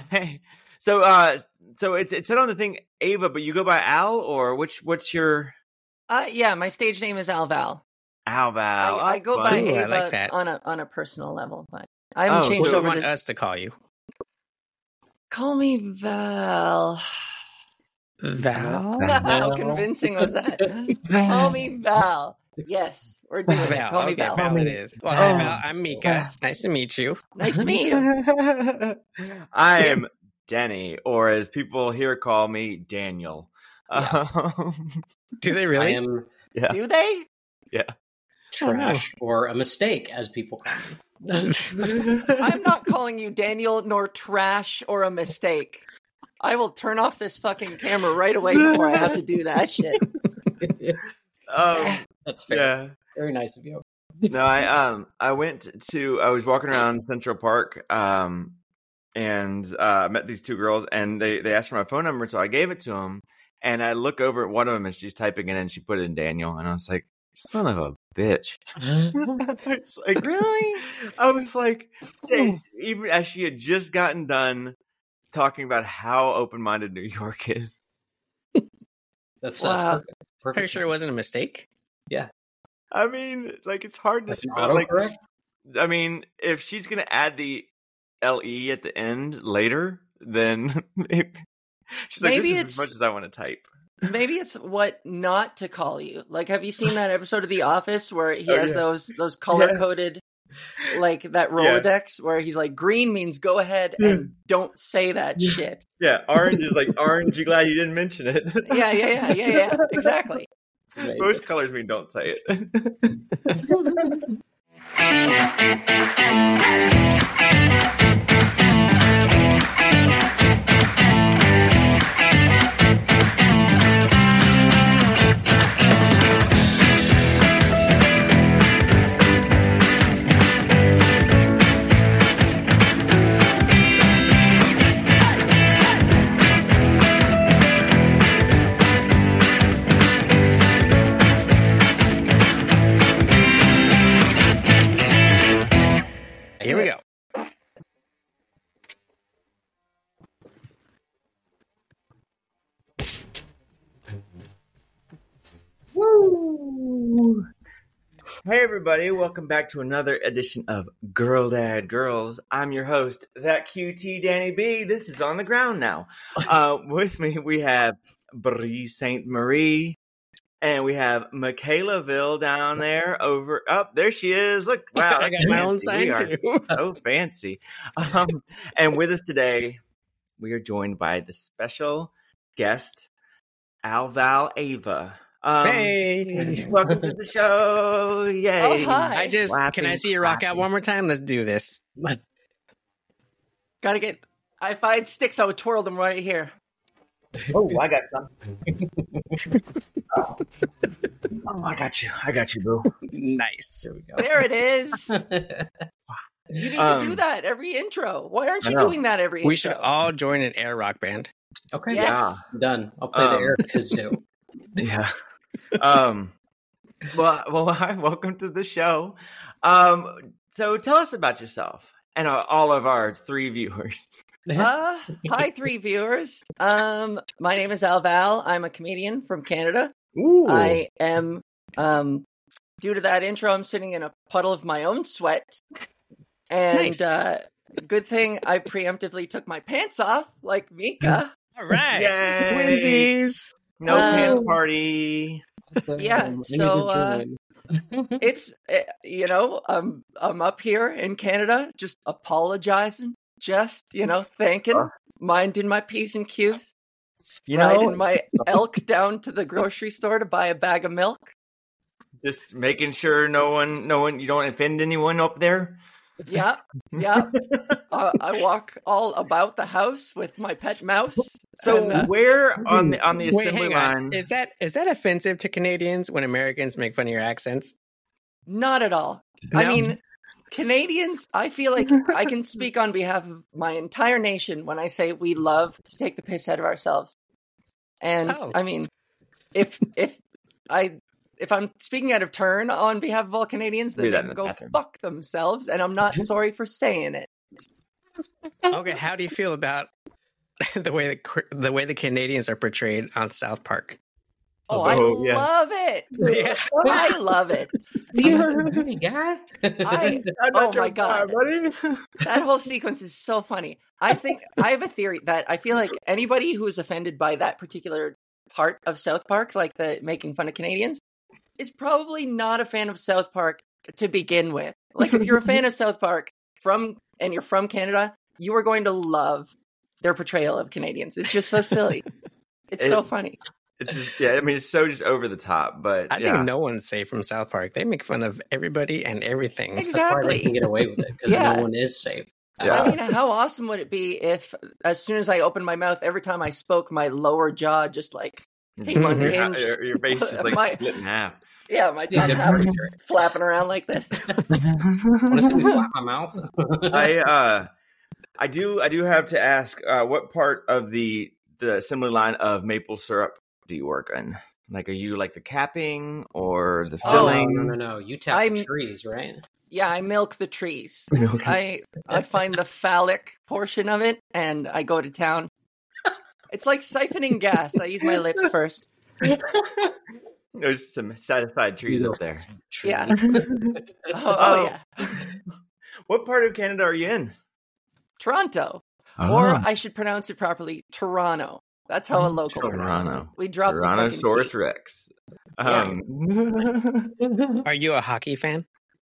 Hey. So it said on the thing Ava, but you go by Al, or what's your Yeah, my stage name is Alval. Alval? I go by Ooh, I Ava like that. on a personal level, but I haven't changed What do you over want to us to call you? call me Val. Val? How convincing was that? Call me Val. Yes, we're doing it. Val. Call me Okay, Val. Val it is. Well, hi, Val. I'm Mika. It's nice to meet you. Nice to meet you. I'm Denny, or as people here call me, Daniel. Yeah. Do they I really? am Do they? trash or a mistake, as people call me. I'm not calling you Daniel nor trash or a mistake. I will turn off this fucking camera right away before I have to do that shit. That's fair. Yeah. Very nice of you. No, I was walking around Central Park, and met these two girls, and they asked for my phone number, so I gave it to them, and I look over at one of them, and she's typing it in, and she put it in Daniel, and I was like, son of a bitch. It's like, Really? I was like, even as she had just gotten done talking about how open-minded New York is. That's Wow. perfect. Are you sure it wasn't a mistake? I mean, like, it's hard to Like see, an but, like, autocorrect? I mean, if she's going to add the LE at the end later, then she's like, Maybe this is it's- as much as I want to type. Maybe it's what not to call you. Like, have you seen that episode of The Office where he has those color coded, like that Rolodex where he's like, green means go ahead and don't say that shit. Yeah, orange is like, orange, you glad you didn't mention it. Yeah. Exactly. Most colors mean don't say it. Here we go. Woo! Hey everybody, welcome back to another edition of Girl Dad Girls. I'm your host, that QT Danny B. This is On the Ground now. With me we have Brie Saint Marie, and we have Michaelaville down there over there she is. Look, wow, I got my own sign We are too. so fancy. And with us today, we are joined by the special guest, Alval Ava. Hey. Welcome to the show. Yay. Oh, hi. Can I see you rock out one more time? Let's do this. Gotta get. If I had sticks, I would twirl them right here. Oh, I got some. Oh, I got you, boo. Nice. There we go. There it is. You need to do that every intro. Why aren't you doing that every intro? We should all join an air rock band. Okay, Yes. done. I'll play the air kazoo. Yeah. Well, hi, welcome to the show. So tell us about yourself and all of our 3 viewers. Hi, 3 viewers. My name is Alval. I'm a comedian from Canada. Ooh. I am, due to that intro, I'm sitting in a puddle of my own sweat. And, Nice. Good thing I preemptively took my pants off, like Mika. All right. Yay. Twinsies. No pants party. Yeah, so, it's, I'm up here in Canada, just apologizing, thanking, minding my P's and Q's. Riding my elk down to the grocery store to buy a bag of milk. Just making sure no one, you don't offend anyone up there. Yeah. I walk all about the house with my pet mouse. So and, where on the Wait, assembly hang on. line? Is that offensive to Canadians when Americans make fun of your accents? Not at all. No? I mean, Canadians, I feel like I can speak on behalf of my entire nation when I say we love to take the piss out of ourselves. And I mean, if I'm speaking out of turn on behalf of all Canadians, then they can go fuck themselves, and I'm not sorry for saying it. Okay, how do you feel about the way the Canadians are portrayed on South Park. Oh, I love it. Yeah. I love it. Hey, guy. Oh my God. That whole sequence is so funny. I think I have a theory that I feel like anybody who is offended by that particular part of South Park, like the making fun of Canadians, is probably not a fan of South Park to begin with. Like, if you're a fan of South Park and you're from Canada, you are going to love their portrayal of Canadians. It's just so silly. It's so funny. It's just, yeah, I mean, it's so just over the top, but I think no one's safe from South Park. They make fun of everybody and everything. Exactly. That's why they can get away with it, because no one is safe. Yeah. I mean, how awesome would it be if, as soon as I opened my mouth, every time I spoke, my lower jaw just like came unhinged. Your face is like split in half. Yeah, my top half is flapping around like this. Want to see me flap my mouth? I do have to ask, what part of the assembly line of maple syrup do you work in? Like, are you like the capping or the filling? No. You tap the trees, right? Yeah, I milk the trees. I find the phallic portion of it, and I go to town. It's like siphoning gas. I use my lips first. There's some satisfied trees up there. Yeah. Oh, yeah. What part of Canada are you in? Toronto. Or I should pronounce it properly, Toronto. That's how a local Toronto. We dropped Tyrannosaurus Rex. Are you a hockey fan?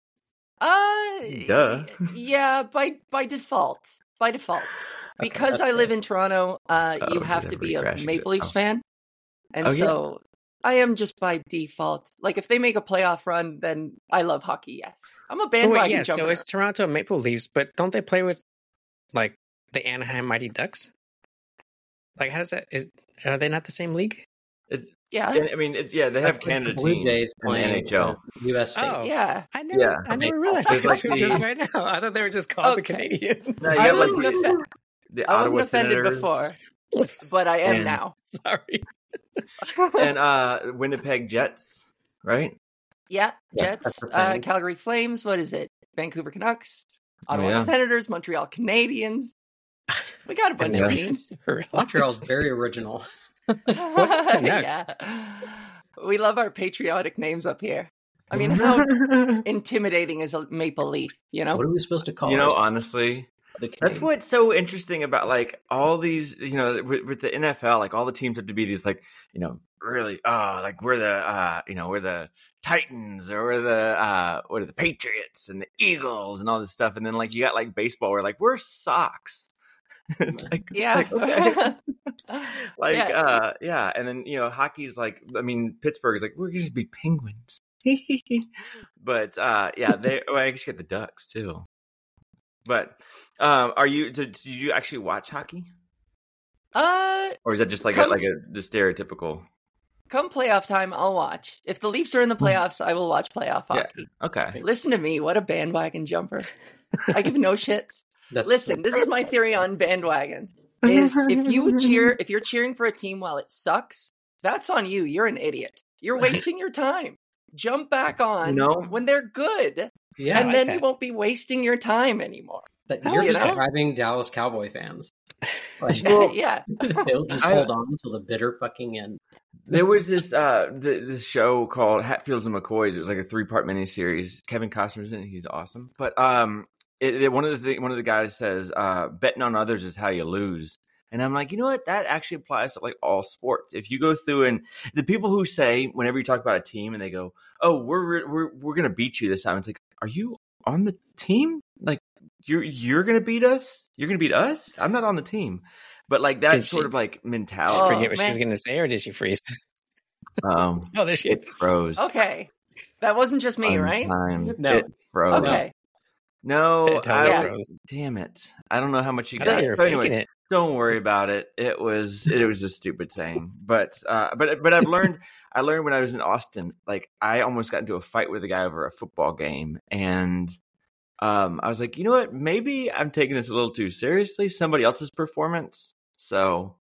Duh. Yeah, by default. Because I live in Toronto, you have to be a Maple Leafs fan. And so I am just by default. Like, if they make a playoff run, then I love hockey, yes. I'm a bandwagon jumper. So it's Toronto Maple Leafs, but don't they play with, like, the Anaheim Mighty Ducks? Like, how does that... Are they not the same league? Yeah. I mean, they have Canada teams in the NHL. US State. Oh, yeah. I never realized that just right now. I thought they were just called the Canadians. No, I wasn't offended before, but I am now. Sorry. And Winnipeg Jets, right? Yeah, Jets, Calgary Flames, what is it? Vancouver Canucks, Ottawa Senators, Montreal Canadiens. We got a bunch of teams. Montreal's very original. Yeah. We love our patriotic names up here. I mean, how intimidating is a maple leaf, you know? What are we supposed to call it? You know, honestly, that's what's so interesting about, like, all these, you know, with the NFL, like, all the teams have to be these, like, you know, really, like, we're the Titans, or we're the Patriots and the Eagles and all this stuff. And then, like, you got, like, baseball where, like, we're Sox. It's like, okay. And then, you know, hockey's like, I mean, Pittsburgh is like, we're going to be Penguins. But, I guess you get the Ducks too. But, do you actually watch hockey? Or is that just like the stereotypical? Come playoff time, I'll watch. If the Leafs are in the playoffs, I will watch playoff hockey. Yeah. Okay. Listen to me, what a bandwagon jumper. I give no shits. Listen, this is my theory on bandwagons. Is if you're cheering for a team while it sucks, that's on you. You're an idiot. You're wasting your time. Jump back on when they're good. Yeah, and then you won't be wasting your time anymore. You're describing Dallas Cowboy fans. Like, yeah. They'll just hold on until the bitter fucking end. There was this this show called Hatfields and McCoys. It was like a 3-part miniseries. Kevin Costner's in it. He's awesome. But one of the guys says, betting on others is how you lose. And I'm like, you know what? That actually applies to, like, all sports. If you go through, and the people who say, whenever you talk about a team and they go, oh, we're going to beat you this time. It's like, are you on the team? Like, you're going to beat us? You're going to beat us? I'm not on the team. But, like, that sort of, like, mentality. Did she forget what she was going to say, or did she freeze? Oh, there she is. It froze. Okay. That wasn't just me, right? No. It froze. Okay. No, damn it. I don't know how much you got. But anyway, don't worry about it. It was a stupid saying. But I've learned when I was in Austin, like, I almost got into a fight with a guy over a football game, and I was like, you know what? Maybe I'm taking this a little too seriously, somebody else's performance. So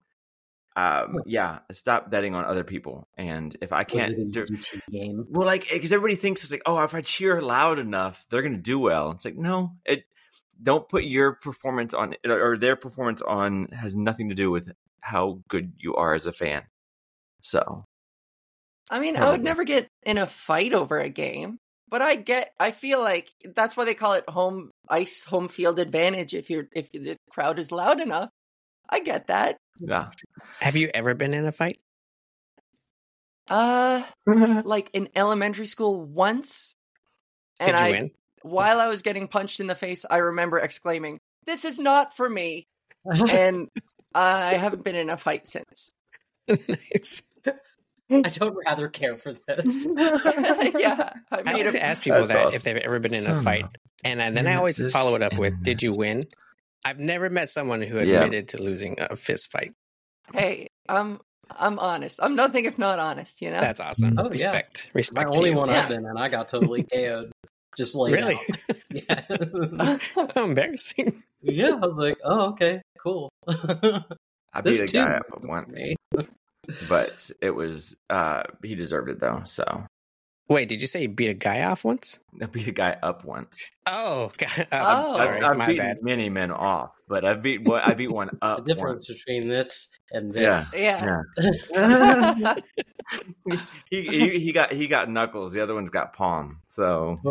stop betting on other people. And if I can't game? Well, like, because everybody thinks it's like, oh, if I cheer loud enough, they're going to do well. It's like, no, don't put your performance on or their performance on has nothing to do with how good you are as a fan. So, I mean, I would never get in a fight over a game, but I feel like that's why they call it home field advantage. If the crowd is loud enough, I get that. Yeah. Have you ever been in a fight? Like in elementary school once. Did you win? While I was getting punched in the face, I remember exclaiming, "This is not for me." And I haven't been in a fight since. Nice. I don't rather care for this. Yeah. I like to ask people that awesome. if they've ever been in a fight. And then I always follow it up with, did you win? I've never met someone who admitted to losing a fist fight. Hey, I'm honest. I'm nothing if not honest, you know? That's awesome. Oh, Respect. yeah. Respect. My only to you. one I've been in, I got totally KO'd. Just laid Really? out. Yeah. How embarrassing. Yeah, I was like, oh, okay, cool. I beat a guy up once, but it was he deserved it though. So Wait, did you say you beat a guy off once? I beat a guy up once. Oh, God. Oh. Sorry, I've my beaten bad. many men off, but I beat one up. The difference once. between this and this. Yeah. He got knuckles. The other one's got palm. So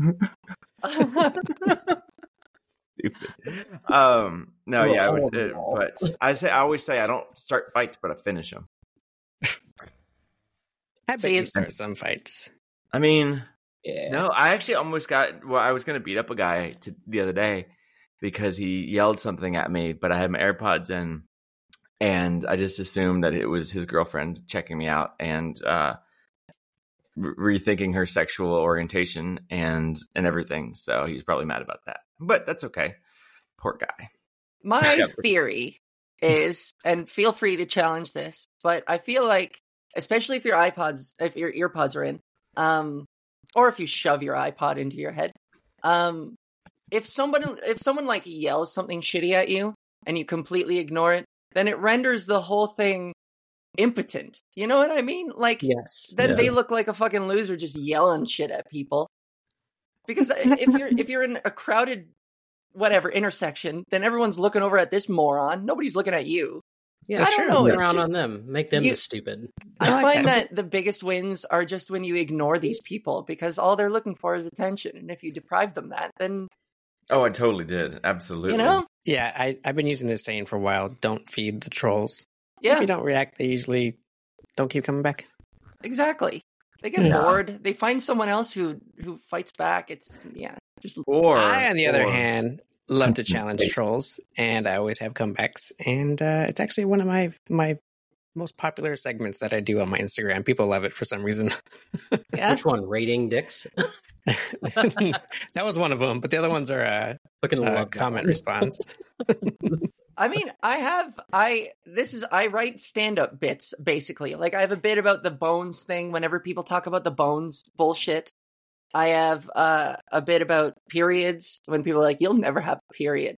stupid. No, yeah, it was. But I always say I don't start fights, but I finish them. I bet you start some fights. I mean, Yeah. no, I actually almost got. Well, I was going to beat up a guy the other day because he yelled something at me, but I had my AirPods in, and I just assumed that it was his girlfriend checking me out and rethinking her sexual orientation and everything. So he's probably mad about that, but that's okay. Poor guy. My theory is, and feel free to challenge this, but I feel like, especially if your earpods are in, or if you shove your iPod into your head, if someone like yells something shitty at you and you completely ignore it, then it renders the whole thing impotent. You know what I mean? Like, Yes. then they look like a fucking loser just yelling shit at people. Because if you're in a crowded whatever intersection, then everyone's looking over at this moron. Nobody's looking at you. Yeah, I don't know, Look it's around just- on them. Make them You- the stupid. I like find that. that the biggest wins are just when you ignore these people, because all they're looking for is attention. And if you deprive them that, then, Oh, I totally did. Absolutely. you know, Yeah, I've been using this saying for a while. Don't feed the trolls. If yeah, you don't react, they usually don't keep coming back. exactly. They get Yeah. bored. They find someone else who fights back. It's, yeah, just Or I, on the other or- hand, love to challenge trolls, and I always have comebacks. And it's actually one of my most popular segments that I do on my Instagram. People love it for some reason. yeah. Which one? Rating dicks? That was one of them, but the other ones are Fucking love that comment one. response. I mean, I write stand-up bits, basically. Like, I have a bit about the bones thing whenever people talk about the bones bullshit. I have a bit about periods when people are like, you'll never have a period.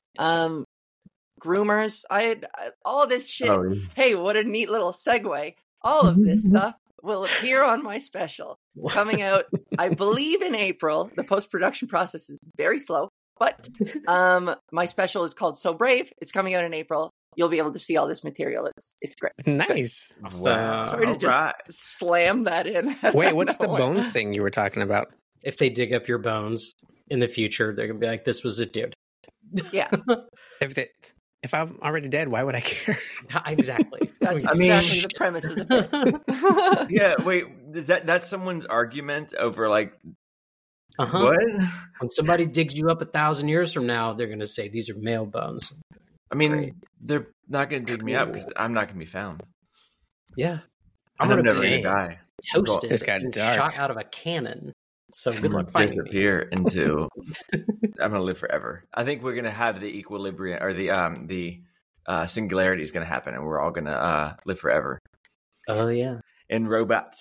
Groomers, all of this shit. Oh, Hey, what a neat little segue. All of this stuff will appear on my special coming out, I believe, in April. The post-production process is very slow, but my special is called So Brave. It's coming out in April. You'll be able to see all this material. It's great. Nice. wow. Sorry to just Alright. slam that in. Wait, what's the bones thing you were talking about? If they dig up your bones in the future, they're gonna be like, "This was a dude." Yeah, If I'm already dead, why would I care? Exactly. that's I mean- exactly the premise of the bit. Yeah, wait, that's someone's argument over like Uh-huh. what? When somebody digs you up 1,000 years from now, they're gonna say these are male bones. I mean, Right. they're not going to dig me up because I'm not going to be found. Yeah, I'm gonna never dig- going to die. toasted. This got and dark. Shot out of a cannon. So I'm good going luck to finding me. disappear into. I'm going to live forever. I think we're going to have the equilibrium or the singularity is going to happen, and we're all going to live forever Oh yeah. in robots.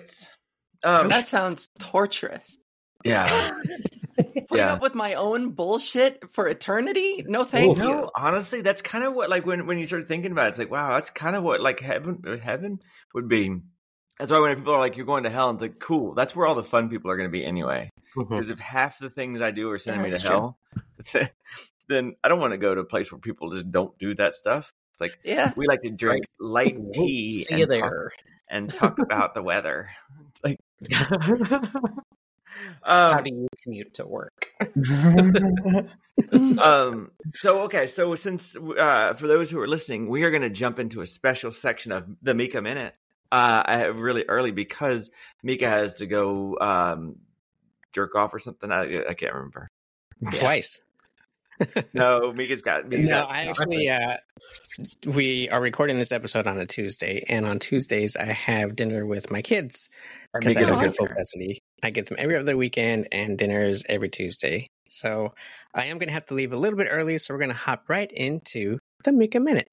That sounds torturous. Yeah. Putting Yeah. up with my own bullshit for eternity? No, thank you. No, honestly, that's kind of what like when you start thinking about it, it's like, wow, that's kind of what like heaven would be. That's why when people are like, "You're going to hell," it's like, cool. That's where all the fun people are going to be anyway. Because if half the things I do are sending me to hell, then I don't want to go to a place where people just don't do that stuff. It's like, we like to drink light tea and talk about the weather. It's like, how do you commute to work? So since for those who are listening, we are going to jump into a special section of the Mika Minute really early because Mika has to go jerk off or something. I can't remember. Twice. No, Mika's got. We are recording this episode on a Tuesday, and on Tuesdays I have dinner with my kids because I have full custody. I get them every other weekend, and dinners every Tuesday. So I am going to have to leave a little bit early, so we're going to hop right into the Mika Minute.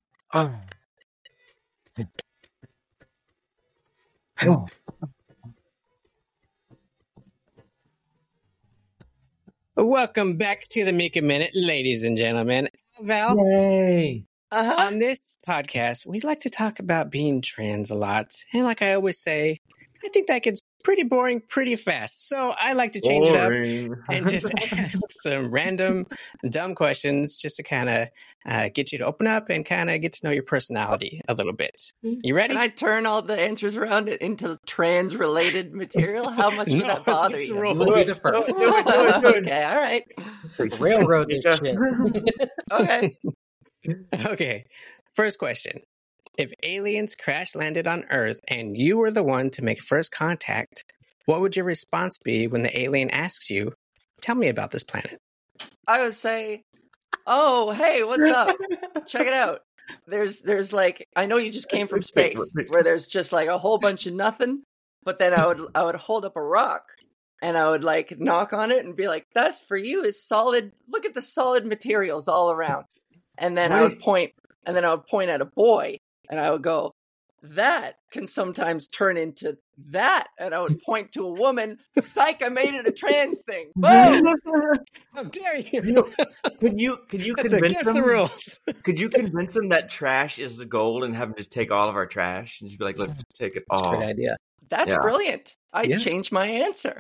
Welcome back to the Mika Minute, ladies and gentlemen. Val, yay! On this podcast, we like to talk about being trans a lot. And like I always say, I think that gets pretty boring pretty fast. So I like to change it up and just ask some random, dumb questions just to kind of get you to open up and kind of get to know your personality a little bit. You ready? Can I turn all the answers around it into trans-related material? How much would that bother you? Do it. Okay, all right. Railroad this shit. Okay. Okay. First question. If aliens crash landed on Earth and you were the one to make first contact, what would your response be when the alien asks you, tell me about this planet? I would say, oh, hey, what's up? Check it out. There's like, I know you just came from space where there's just like a whole bunch of nothing, but then I would hold up a rock and I would like knock on it and be like, that's for you. It's solid. Look at the solid materials all around. And then I would point at a boy. And I would go, that can sometimes turn into that. And I would point to a woman, psych, I made it a trans thing. Boom! How dare you? Could you That's convince against them? the rules. Could you convince them that trash is the gold and have them just take all of our trash and just be like, let's just take it all? Good idea. That's brilliant. I'd change my answer.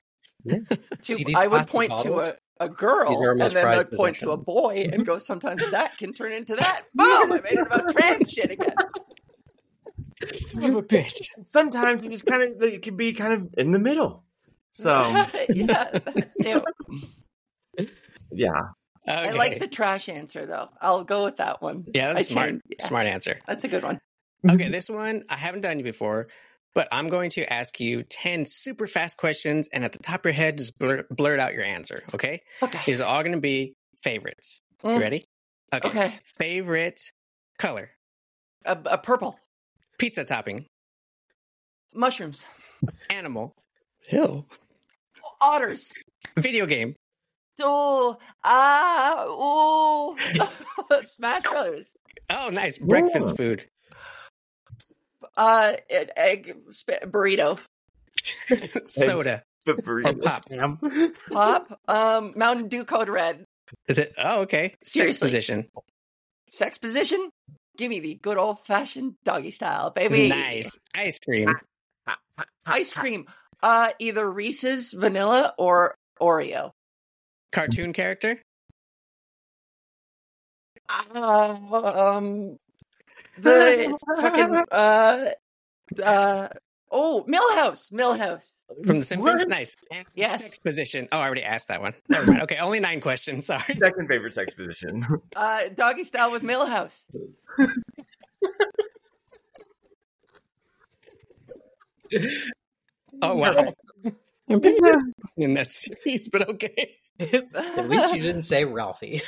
I would point to a girl and then I'd point to a boy and go, sometimes that can turn into that. Boom! I made it about trans shit again. Son of a bitch. Sometimes it can be kind of in the middle. So yeah, that too. Yeah. Okay. I like the trash answer though. I'll go with that one. Yeah, that's smart answer. That's a good one. Okay, this one I haven't done you before, but I'm going to ask you 10 super fast questions, and at the top of your head, just blurt out your answer. Okay. These are all going to be favorites. You ready? Okay. Favorite color? A purple. Pizza topping? Mushrooms. Animal? Ew. Otters. Video game? Smash Brothers. Oh, nice. Breakfast food? Egg burrito. Soda? Or pop? Pop. Mountain Dew Code Red. Is it? Oh, okay. Seriously. Sex position? Give me the good old-fashioned doggy style, baby. Nice. Ice cream. Ice cream. Either Reese's, vanilla, or Oreo. Cartoon character? The fucking Milhouse. From The Simpsons? What? Nice. Yes. Sex position. Oh, I already asked that one. Never mind. Okay, only 9 questions. Sorry. Second favorite sex position. Doggy style with Milhouse. Oh, wow. I'm pretty in that series, but okay. At least you didn't say Ralphie.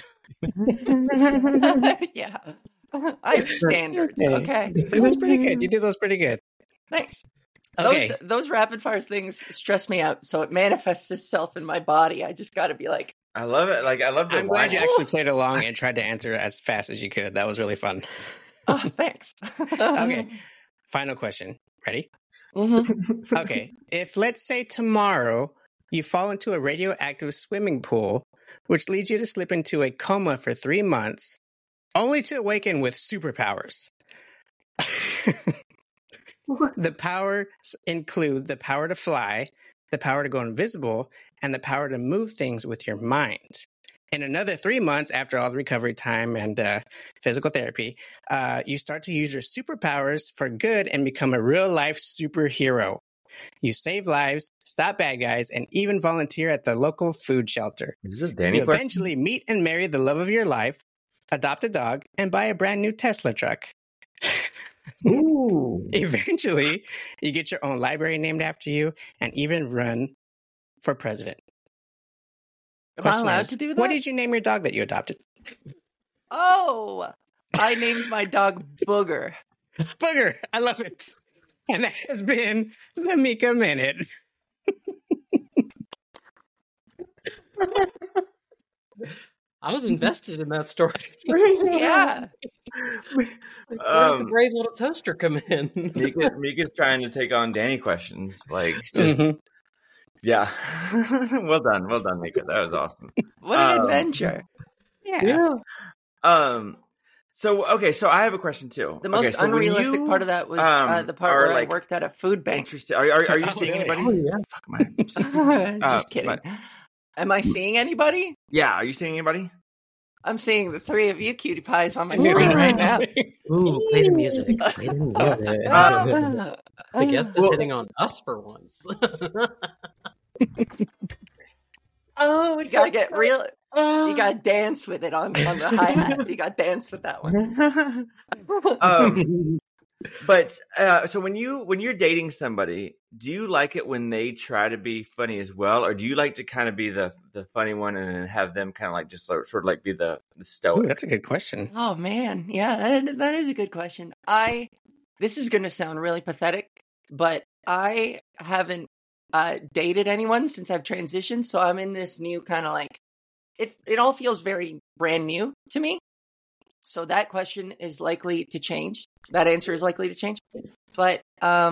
Yeah. I have standards, okay? It was pretty good. You did those pretty good. Thanks. Okay. Those rapid fire things stress me out, so it manifests itself in my body. I just got to be like, I love it. Like I love. I'm glad you actually played along and tried to answer as fast as you could. That was really fun. Oh, thanks. Okay. Final question. Ready? Mm-hmm. Okay. If, let's say, tomorrow you fall into a radioactive swimming pool, which leads you to slip into a coma for 3 months, only to awaken with superpowers. The powers include the power to fly, the power to go invisible, and the power to move things with your mind. In another 3 months after all the recovery time and physical therapy, you start to use your superpowers for good and become a real-life superhero. You save lives, stop bad guys, and even volunteer at the local food shelter. Is this Danny? You eventually meet and marry the love of your life, adopt a dog, and buy a brand new Tesla truck. Ooh. Eventually, you get your own library named after you and even run for president. Am I allowed to do that? What did you name your dog that you adopted? Oh, I named my dog Booger. Booger. I love it. And that has been the Mika Minute. I was invested in that story. Yeah. Where's the brave little toaster come in? Mika's trying to take on Danny questions. Like, just, yeah. Well done, Mika. That was awesome. What an adventure. Yeah. So I have a question too. The most unrealistic part of that was the part where I worked at a food bank. Interesting. Are you seeing anybody? Oh, yeah. Fuck my. Just kidding. Am I seeing anybody? Yeah. Are you seeing anybody? I'm seeing the three of you cutie pies on my screen right now. Ooh, play the music. Play the music. The guest is hitting on us for once. Oh, you gotta get real. You gotta dance with it on the hi-hat. You gotta dance with that one. But so when you're dating somebody, do you like it when they try to be funny as well, or do you like to kind of be the funny one and then have them kind of like just sort of like be the stoic? Ooh, that's a good question. Oh man, yeah, that is a good question. This is going to sound really pathetic, but I haven't dated anyone since I've transitioned, so I'm in this new kind of like it all feels very brand new to me. So that question is likely to change. That answer is likely to change. But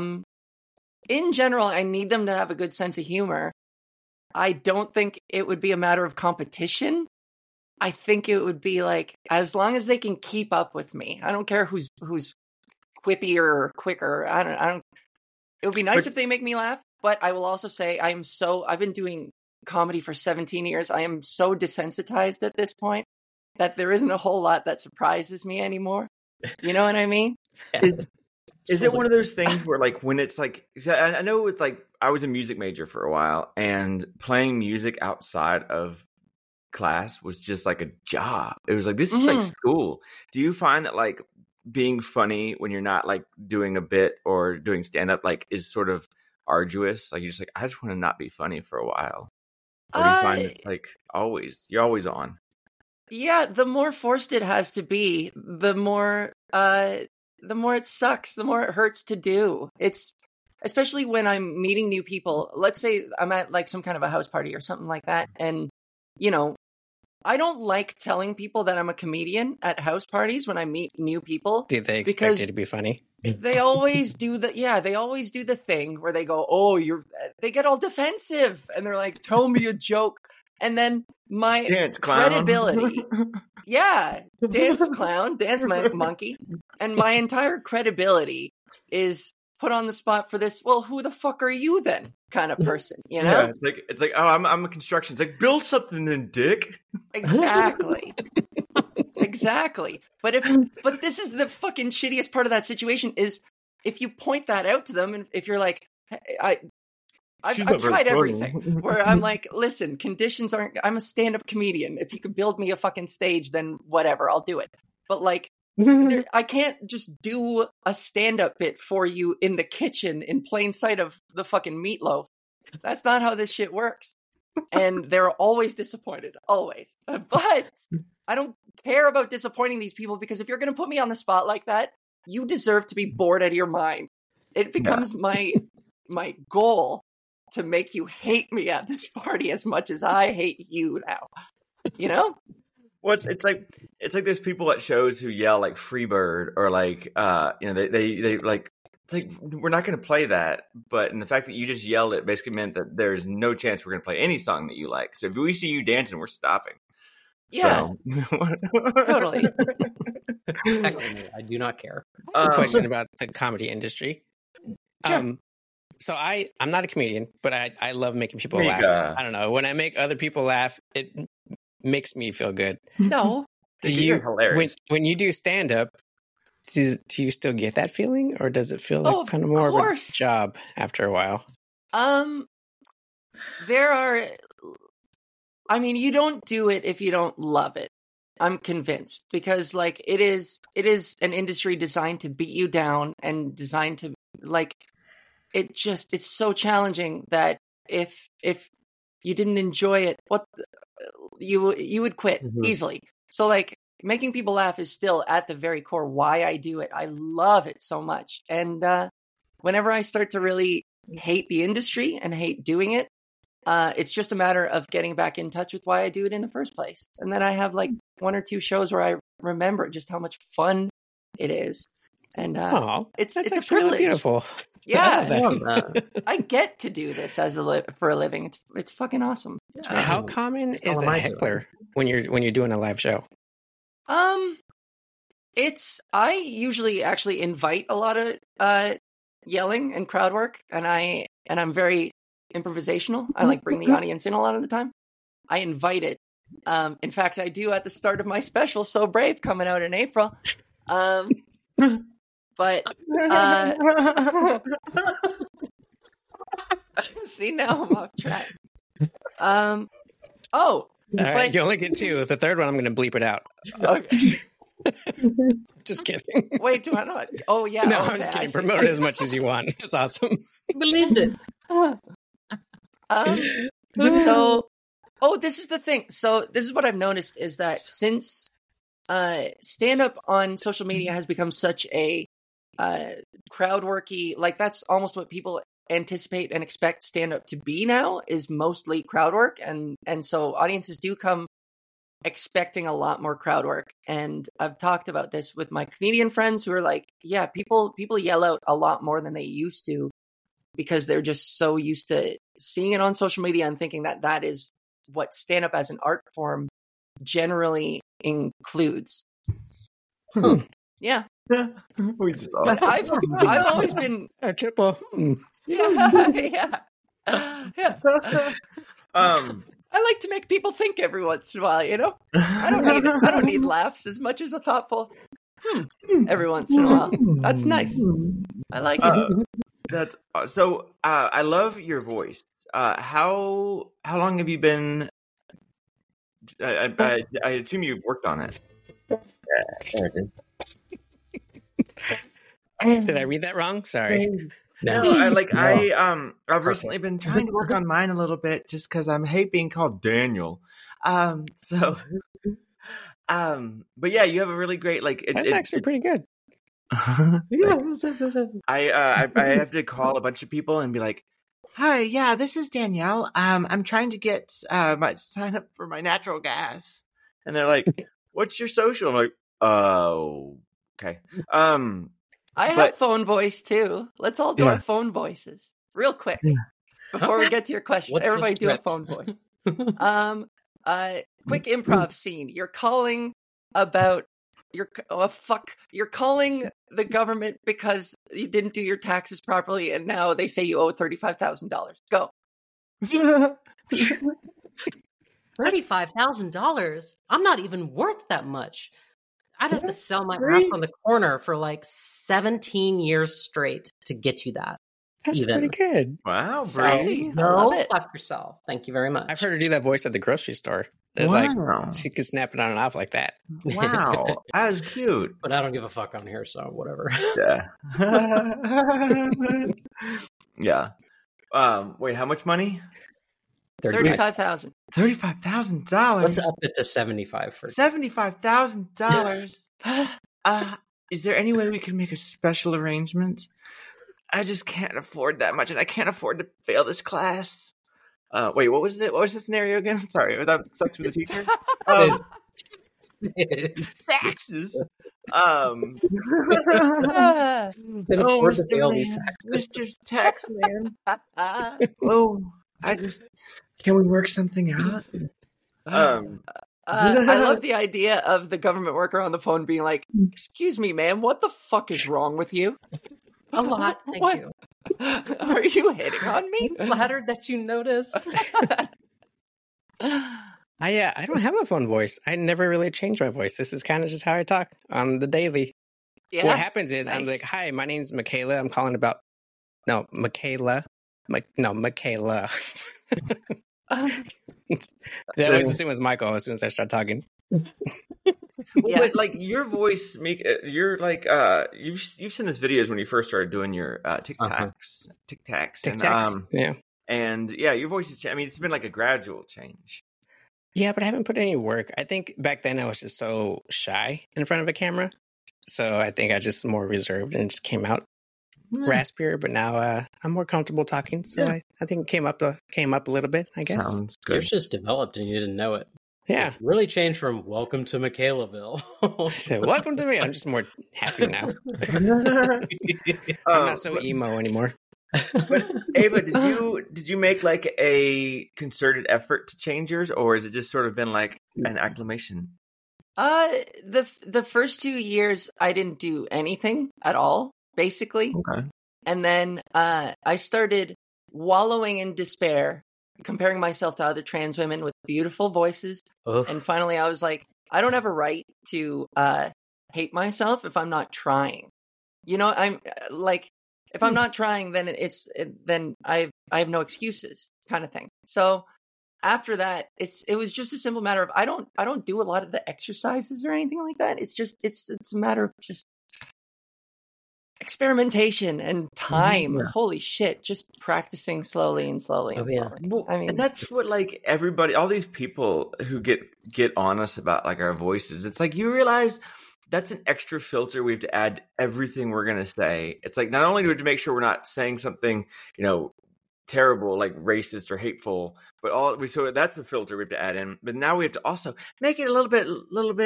in general, I need them to have a good sense of humor. I don't think it would be a matter of competition. I think it would be like, as long as they can keep up with me. I don't care who's quippier or quicker. I don't. It would be nice if they make me laugh. But I will also say I've been doing comedy for 17 years. I am so desensitized at this point that there isn't a whole lot that surprises me anymore. You know what I mean? Is it one of those things where, like, when it's like, I know it's like, I was a music major for a while, and playing music outside of class was just like a job. It was like, this is like school. Do you find that like being funny when you're not like doing a bit or doing stand up like is sort of arduous? Like, you're just like, I just want to not be funny for a while. Or do you find it's like you're always on? Yeah, the more forced it has to be, the more it sucks, the more it hurts to do. It's especially when I'm meeting new people. Let's say I'm at like some kind of a house party or something like that, and you know, I don't like telling people that I'm a comedian at house parties when I meet new people. Do they expect you to be funny? They always do the thing where they go, they get all defensive and they're like, tell me a joke. And then my credibility, dance clown, dance monkey, and my entire credibility is put on the spot for this. Well, who the fuck are you then? Kind of person, you know? Yeah, it's like, oh, I'm a construction. It's like, build something then, dick. Exactly. Exactly. But this is the fucking shittiest part of that situation is if you point that out to them, and if you're like, hey, I've tried everything where I'm like, listen, conditions aren't, I'm a stand-up comedian. If you could build me a fucking stage, then whatever, I'll do it. But like, I can't just do a stand-up bit for you in the kitchen in plain sight of the fucking meatloaf. That's not how this shit works. And they're always disappointed, always. But I don't care about disappointing these people because if you're going to put me on the spot like that, you deserve to be bored out of your mind. It becomes my goal to make you hate me at this party as much as I hate you now. You know? Well, it's like there's people at shows who yell like "Freebird" or like they like, it's like, we're not going to play that. But in the fact that you just yelled it basically meant that there's no chance we're going to play any song that you like. So if we see you dancing, we're stopping. Yeah, totally. I do not care. I have a question about the comedy industry. Sure. So I'm not a comedian, but I love making people laugh. I don't know. When I make other people laugh, it makes me feel good. No. Hilarious. When you do stand up, do you still get that feeling, or does it feel like kind of more of a job after a while? You don't do it if you don't love it. I'm convinced, because like it is an industry designed to beat you down and designed to like it's so challenging that if you didn't enjoy it, you would quit easily. So like making people laugh is still at the very core why I do it. I love it so much. And whenever I start to really hate the industry and hate doing it, it's just a matter of getting back in touch with why I do it in the first place. And then I have like 1 or 2 shows where I remember just how much fun it is. And it's a privilege. Really beautiful. Yeah, I get to do this for a living. It's fucking awesome. How common is a heckler when you're doing a live show? I usually actually invite a lot of yelling and crowd work, and I'm very improvisational. I like bring the audience in a lot of the time. I invite it. In fact, I do at the start of my special, So Brave, coming out in April. But see, now I'm off track. All right, you only get 2. The third one, I'm going to bleep it out. Okay. Just kidding. Wait, do I not? Oh, yeah. No, I'm just kidding. Promote it as much as you want. It's awesome. I believed it. This is the thing. So this is what I've noticed is that since stand-up on social media has become such a crowd worky, like that's almost what people anticipate and expect stand-up to be now, is mostly crowd work, and so audiences do come expecting a lot more crowd work. And I've talked about this with my comedian friends who are like, yeah, people yell out a lot more than they used to, because they're just so used to seeing it on social media and thinking that is what stand-up as an art form generally includes. Yeah. But I've always been a triple. Yeah. I like to make people think every once in a while, you know? I don't need laughs as much as a thoughtful every once in a while. That's nice. I like it. That's so. I love your voice. How long have you been? I assume you've worked on it. Yeah, there it is. Did I read that wrong? Sorry. No, I've recently been trying to work on mine a little bit just because I hate being called Daniel. But yeah, you have a really great it's actually pretty good. I have to call a bunch of people and be like, "Hi, yeah, this is Danielle. I'm trying to get sign up for my natural gas," and they're like, "What's your social?" I'm like, "Oh, okay." I have phone voice too. Let's all do our phone voices real quick before we get to your question. Everybody do a phone voice. Quick improv scene. You're calling about you're calling the government because you didn't do your taxes properly, and now they say you owe $35,000. Go. $35,000? I'm not even worth that much. I'd have to sell my ass on the corner for like 17 years straight to get you that. That's pretty good. Wow, Brady. No, fuck yourself. Thank you very much. I've heard her do that voice at the grocery store. Wow. Like, she could snap it on and off like that. Wow, that was cute. But I don't give a fuck on here, so whatever. Yeah. Yeah. Wait, how much money? $35,000. $35,000. Let's up it to $75,000 for $75,000. Is there any way we can make a special arrangement? I just can't afford that much, and I can't afford to fail this class. Wait, what was the scenario again? Sorry, that sucks with the teacher. Taxes. Mr. Taxman. Can we work something out? I love the idea of the government worker on the phone being like, "Excuse me, ma'am, what the fuck is wrong with you?" A lot, thank What? you. Are you hitting on me? Flattered that you noticed. I don't have a phone voice. I never really changed my voice. This is kind of just how I talk on the daily. Yeah. What happens is I'm Nice. like, "Hi, my name's Michaela. I'm calling about Michaela. Michaela." That always assume it was Michael as soon as I start talking. Yeah. But like your voice, you're like you've seen this videos when you first started doing your TikToks, and your voice is. I mean, it's been like a gradual change. Yeah, but I haven't put any work. I think back then I was just so shy in front of a camera, so I think I just more reserved and just came out raspier. But now I'm more comfortable talking, so I think it came up a little bit. I guess Sounds good. Yours just developed and you didn't know it. Yeah, It really changed from "Welcome to Michaelaville." welcome to me. I'm just more happy now. I'm not so emo anymore. But Ava, did you make like a concerted effort to change yours, or has it just sort of been like an acclimation? The first 2 years I didn't do anything at all, basically. Okay. And then I started wallowing in despair, comparing myself to other trans women with beautiful voices. Oof. And finally I was like, I don't have a right to hate myself if I'm not trying. You know, I'm like, if I'm not trying, then then I have no excuses, kind of thing. So after that, it was just a simple matter of I don't do a lot of the exercises or anything like that. It's just it's a matter of just experimentation and time. Yeah. Holy shit, just practicing slowly and slowly and slowly. Well, I mean, and that's what like everybody, all these people who get on us about like our voices. It's like you realize that's an extra filter we have to add to everything we're going to say. It's like not only do we have to make sure we're not saying something, terrible, like racist or hateful, but so that's a filter we have to add in. But now we have to also make it a little bit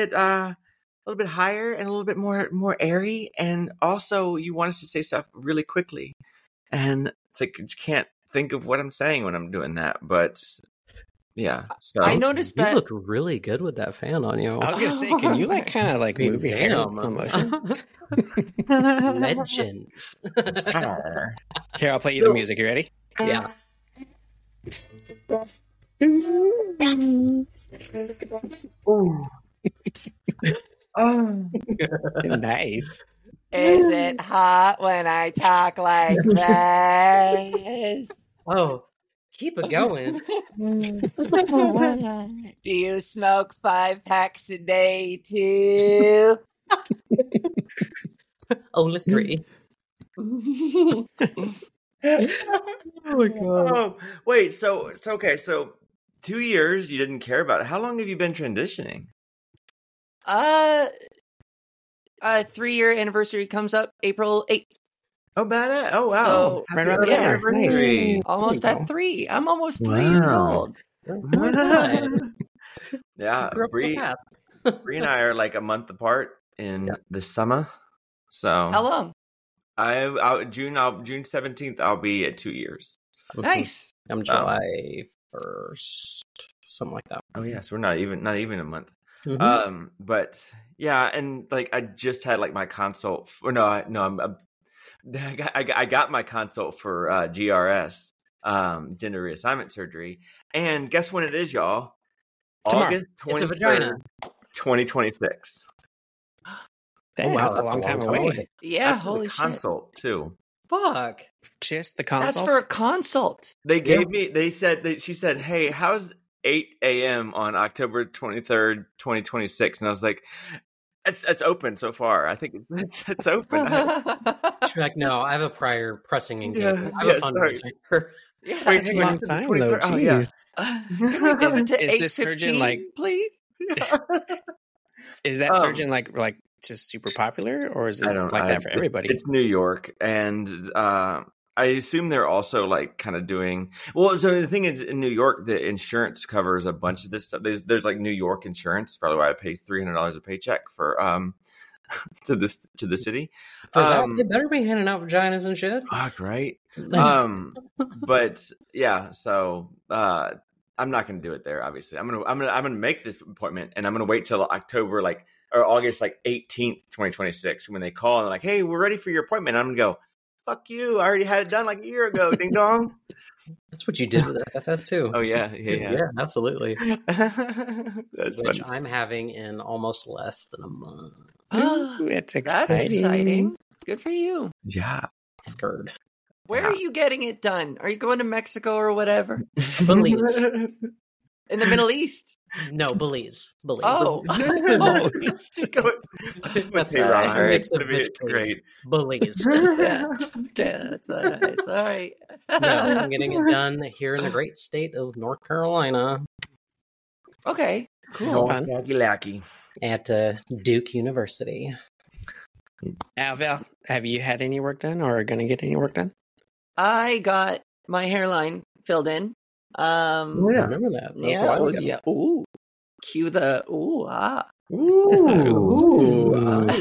higher and a little bit more airy. And also you want us to say stuff really quickly. And it's like, I just can't think of what I'm saying when I'm doing that. But yeah, so I noticed You that look really good with that fan on you. I was gonna say, can you like kind of like move your hair in slow motion? Legend. Here, I'll play you the music. You ready? Yeah. Nice. is it hot when I talk like this? Oh, keep it going. Do you smoke 5 packs a day too? Only 3. Oh my god! Oh, wait. So okay. So 2 years you didn't care about it. How long have you been transitioning? 3-year anniversary comes up April 8th. Oh, badass! Oh wow! So, right around yeah, there. anniversary. Nice. Almost There you at go. 3. I'm almost 3 years Wow. old. Yeah, Grew up so Bree fast. and I are like a month apart in the summer. So How long? June 17th. I'll be at 2 years. Nice. I'm So- July 1st, something like that. Oh yeah, so we're not even a month. Mhm. But yeah, and like I just had like my consult. I got my consult for GRS, gender reassignment surgery, and guess when it is, y'all? Tomorrow. August It's a 23rd, vagina. 2026. Damn, wow, that's a long time away. Yeah, That's for holy the shit. consult too. Fuck. Just the That's consult. for a consult. They gave me. She said, "Hey, how's 8 a.m. on October 23rd, 2026?" And I was like, "It's open so far. I think it's open." She's like, no, I have a prior pressing engagement. I have a sorry. fundraiser. Yes. Wait, That's a long the time, 23rd? though. Oh, yeah. Jeez. Can we move it to Is this surgeon, 8:15, like- please? Is that Um, surgeon like just super popular, or is it like that for everybody? It's New York, and I assume they're also like kind of doing well. So the thing is, in New York, the insurance covers a bunch of this stuff. There's like New York insurance. Probably why I pay $300 a paycheck for to the city. For that, they better be handing out vaginas and shit. Fuck right. But yeah, so I'm not going to do it there. Obviously, I'm gonna make this appointment, and I'm gonna wait till October or August 18th, 2026, when they call and they're like, "Hey, we're ready for your appointment." I'm gonna go, fuck you. I already had it done like a year ago. Ding dong. That's what you did with FFS too. Oh yeah. Absolutely. That's Which funny. I'm having in almost less than a month. Ooh, that's exciting. That's exciting. Good for you. Yeah. Scared. Where are you getting it done? Are you going to Mexico or whatever? Belize. In the Middle East? No, Belize. Oh. That's Hey, Ron, right. it's gonna be great. Belize. Yeah, that's all right. It's all right. No, I'm getting it done here in the great state of North Carolina Okay, cool. Lackey. at Duke University. Val, have you had any work done or going to get any work done? I got my hairline filled in. I remember that. That was a while ago. Yeah. Ooh. Cue the ooh ah. Ooh.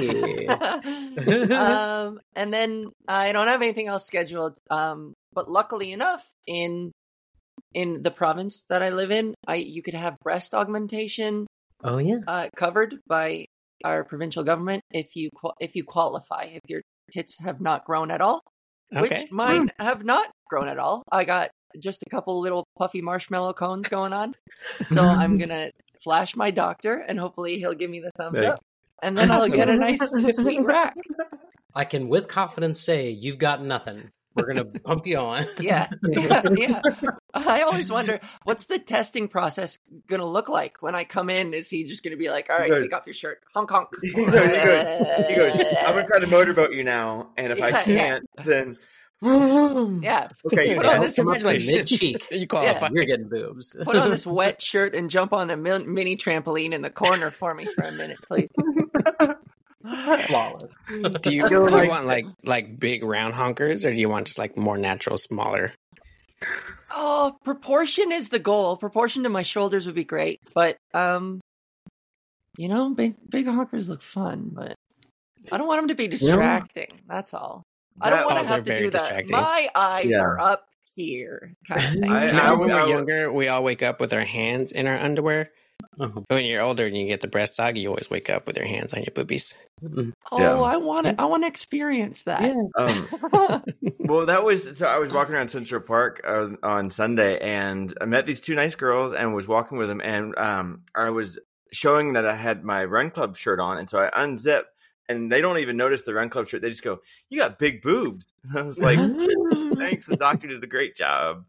And then I don't have anything else scheduled. But luckily enough, in the province that I live in, you could have breast augmentation Oh yeah. covered by our provincial government if you qualify, if your tits have not grown at all. Okay. Which mine have not grown at all. I got just a couple little puffy marshmallow cones going on. So I'm going to flash my doctor and hopefully he'll give me the thumbs up. And then I'll get a nice sweet rack. I can with confidence say you've got nothing. We're gonna pump you on. Yeah. I always wonder, what's the testing process going to look like when I come in? Is he just going to be like, all right, take off your shirt, honk honk? He goes, I'm gonna try to motorboat you now, and if I can't, then Yeah. okay, Put on this mid cheek. You qualify. You're getting boobs. Put on this wet shirt and jump on a mini trampoline in the corner for me for a minute, please. Flawless. Do you want like big round honkers, or do you want just like more natural, smaller? Oh, proportion is the goal. Proportion to my shoulders would be great, but big honkers look fun, but I don't want them to be distracting. That's all. I don't want to have to do that. Distracting. My eyes are up here, kind of thing. When we're younger, we all wake up with our hands in our underwear. Uh-huh. When you're older and you get the breast aug, you always wake up with your hands on your boobies. Oh, I want to experience that. Yeah. Well, I was walking around Central Park on Sunday, and I met these two nice girls, and was walking with them, and I was showing that I had my Run Club shirt on, and so I unzip, and they don't even notice the Run Club shirt. They just go, "You got big boobs." And I was like, "Thanks, the doctor did a great job."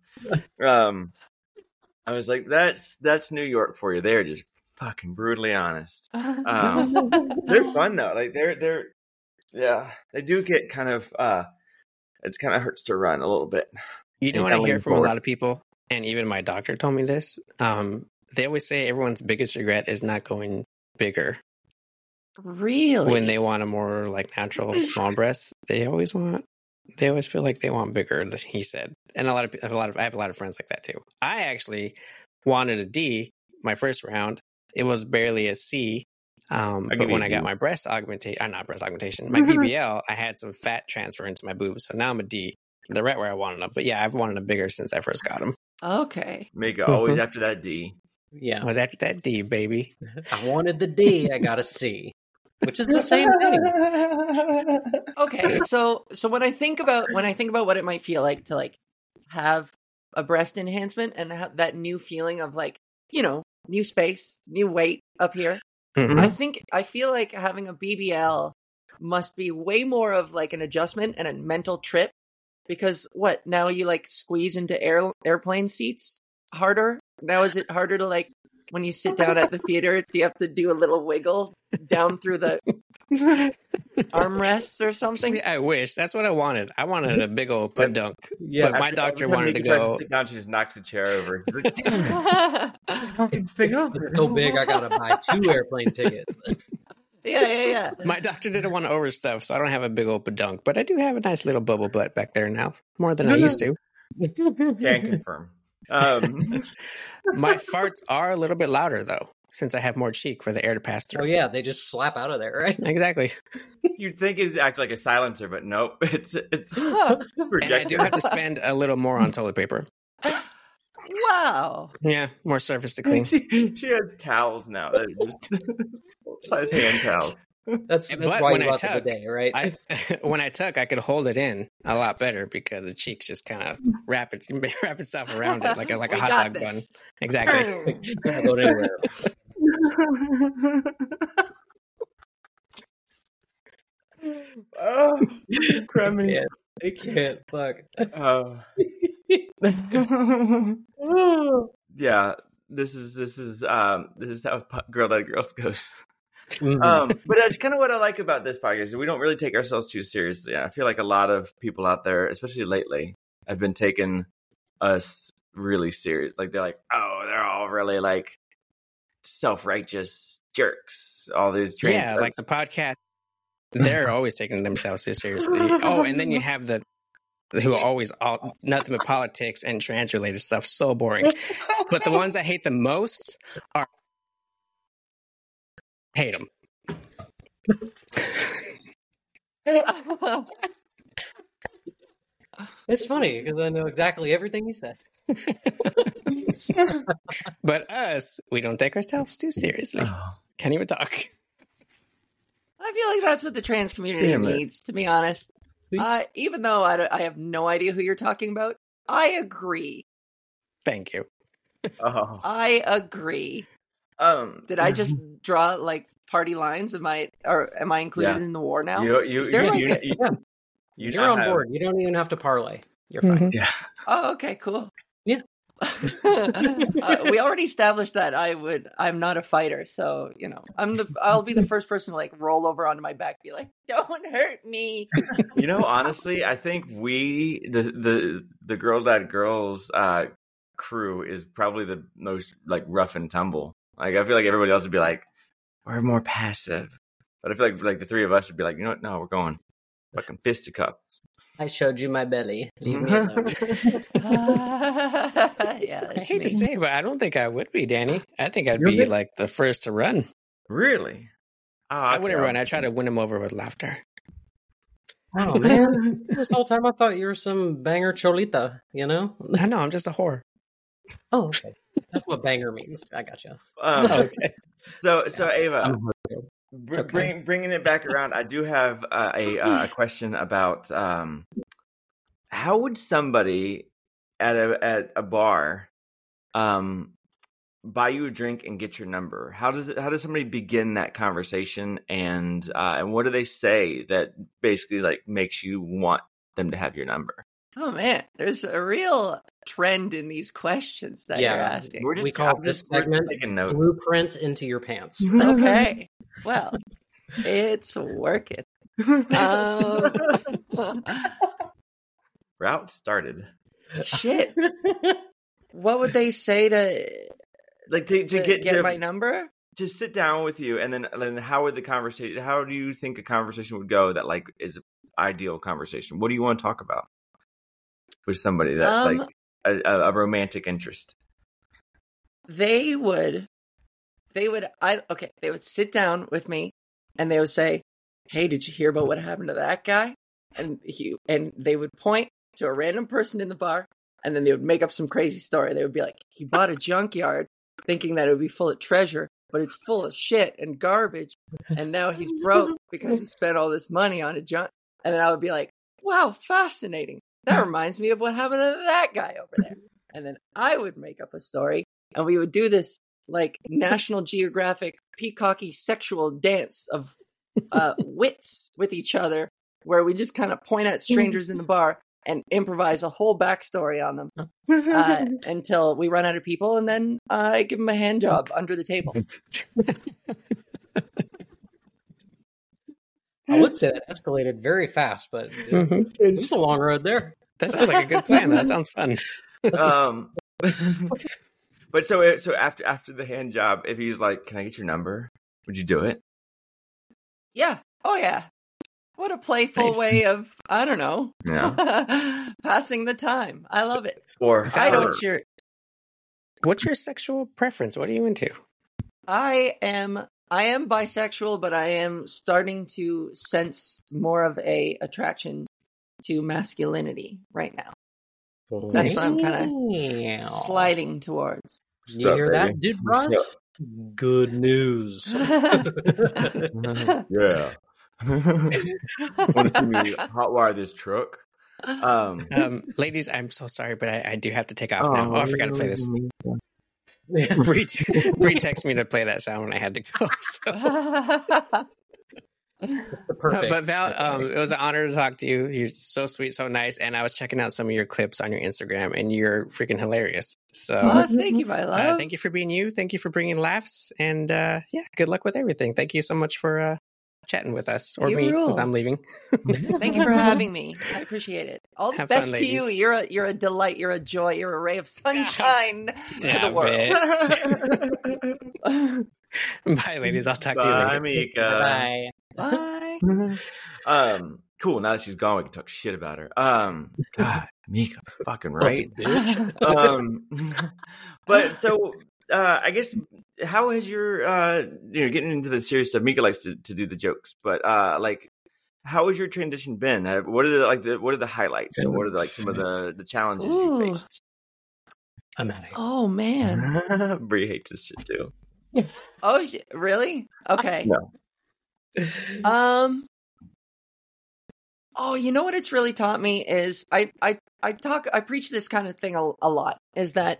I was like, "That's New York for you." They're just fucking brutally honest. They're fun though. Like they do get kind of. It kind of hurts to run a little bit. You know what I hear from a lot of people, and even my doctor told me this. They always say everyone's biggest regret is not going bigger. Really? When they want a more like natural small breast, they always feel like they want bigger, he said. And I have a lot of friends like that too. I actually wanted a D my first round. It was barely a C. But when I got my breast augmentation, not breast augmentation, my BBL, I had some fat transfer into my boobs. So now I'm a D. They're right where I wanted them. But yeah, I've wanted them bigger since I first got them. Okay. Mega always after that D. Yeah. I was after that D, baby. I wanted the D, I got a C. Which is the same thing. Okay, so when I think about what it might feel like to like have a breast enhancement and have that new feeling of like, new space, new weight up here, I feel like having a BBL must be way more of like an adjustment and a mental trip, because now you like squeeze into airplane seats harder? Now is it harder to like when you sit down at the theater, do you have to do a little wiggle down through the armrests or something? I wish. That's what I wanted. I wanted a big old podunk. Yeah, but my doctor wanted to go. Sit down, she just knocked the chair over. It's so big, I gotta buy 2 airplane tickets. Yeah. My doctor didn't want to overstuff, so I don't have a big old podunk, but I do have a nice little bubble butt back there now, more than I used to. Can confirm. My farts are a little bit louder though, since I have more cheek for the air to pass through. Oh yeah, they just slap out of there, right? Exactly. You'd think it'd act like a silencer, but nope, it's projected. And I do have to spend a little more on toilet paper. Wow. Yeah, more surface to clean. She has towels now. Size hand towels. That's But why when you I got the tuck, bidet, right? when I tuck, I could hold it in a lot better because the cheeks just kind of wrap itself around it like a We hot got dog this. bun. Exactly. Not going anywhere. Oh, crummy. I can't. Fuck. Yeah, this is how Girl Dad Girls goes. Mhm. But that's kind of what I like about this podcast. Is we don't really take ourselves too seriously. I feel like a lot of people out there, especially lately, have been taking us really serious. Like they're like, oh, they're all really like self-righteous jerks. All these Yeah, like the podcast, they're always taking themselves too seriously. Oh, and then you have who are always all nothing but politics and trans related stuff. So boring. But the ones I hate the most are hate them. It's funny because I know exactly everything you said. But us, we don't take ourselves too seriously. Can't even talk. I feel like that's what the trans community Damn it. needs, to be honest. Even though I have no idea who you're talking about, I agree. Thank you. I agree. Did I just draw like party lines? Am I included in the war now? You're on board. You don't even have to parlay. You're fine. Yeah. Oh, okay, cool. Yeah. We already established that I'm not a fighter, so I'll be the first person to like roll over onto my back, be like, "Don't hurt me." Honestly, I think the Girl Dad Girls crew is probably the most like rough and tumble. Like I feel like everybody else would be like, we're more passive, but I feel like the three of us would be like, you know what? No, we're going fucking fisticuffs. I showed you my belly. Leave me alone. Yeah, I hate to say it, but I don't think I would be, Danny. I think I'd be like the first to run. Really? Oh, I wouldn't run. I try to win them over with laughter. Oh man! This whole time I thought you were some banger cholita. You know? I know. I'm just a whore. Oh, okay. That's what banger means. I gotcha. Okay. So Ava, okay. bringing it back around, I do have a question about how would somebody at a bar buy you a drink and get your number? How does somebody begin that conversation, and what do they say that basically like makes you want them to have your number? Oh man, there's a real trend in these questions that you're asking. We call this segment "Blueprint into Your Pants." Okay, well, it's working. Route started. Shit. What would they say to get my number? To sit down with you, and then how would the conversation? How do you think a conversation would go that like is an ideal conversation? What do you want to talk about with somebody that like a romantic interest? They would sit down with me, and they would say, "Hey, did you hear about what happened to that guy?" And they would point to a random person in the bar, and then they would make up some crazy story. They would be like, "He bought a junkyard thinking that it would be full of treasure, but it's full of shit and garbage, and now he's broke because he spent all this money on a junk." And then I would be like, "Wow, fascinating. That reminds me of what happened to that guy over there." And then I would make up a story, and we would do this like National Geographic peacocky sexual dance of wits with each other, where we just kind of point at strangers in the bar and improvise a whole backstory on them until we run out of people, and then I give them a hand job under the table. I would say that escalated very fast, but it was a long road there. That sounds like a good plan. That sounds fun. But so after the hand job, if he's like, "Can I get your number?" Would you do it? Yeah. Oh yeah. What a playful way of, I don't know, passing the time. I love it. Or what's your sexual preference? What are you into? I am bisexual, but I am starting to sense more of a attraction to masculinity right now. That's what I'm kind of sliding towards. You hear that, dude, bros? Good news. Yeah. Want to see me hotwire this truck? Ladies, I'm so sorry, but I do have to take off now. Oh, I forgot to play this. Bree texted me to play that sound when I had to go. So. Perfect. But Val, it was an honor to talk to you. You're so sweet, so nice. And I was checking out some of your clips on your Instagram, and you're freaking hilarious. So thank you, my love. Thank you for being you. Thank you for bringing laughs. And good luck with everything. Thank you so much for chatting with us, or me, since I'm leaving. Thank you for having me. I appreciate it. All the best to you. You're a delight. You're a joy. You're a ray of sunshine to the world. Bye, ladies. I'll talk to you later. Bye, Mika. Bye. Bye. Cool. Now that she's gone, we can talk shit about her. God, Mika, fucking right, bitch. But so, I guess, how has your, getting into the serious stuff? Mika likes to do the jokes, but how has your transition been? What are the highlights? So what are some of the challenges you faced? I'm out of here. Oh man, Bree hates this shit too. Oh, really? Okay. No. Oh, you know what it's really taught me is I preach this kind of thing a lot, is that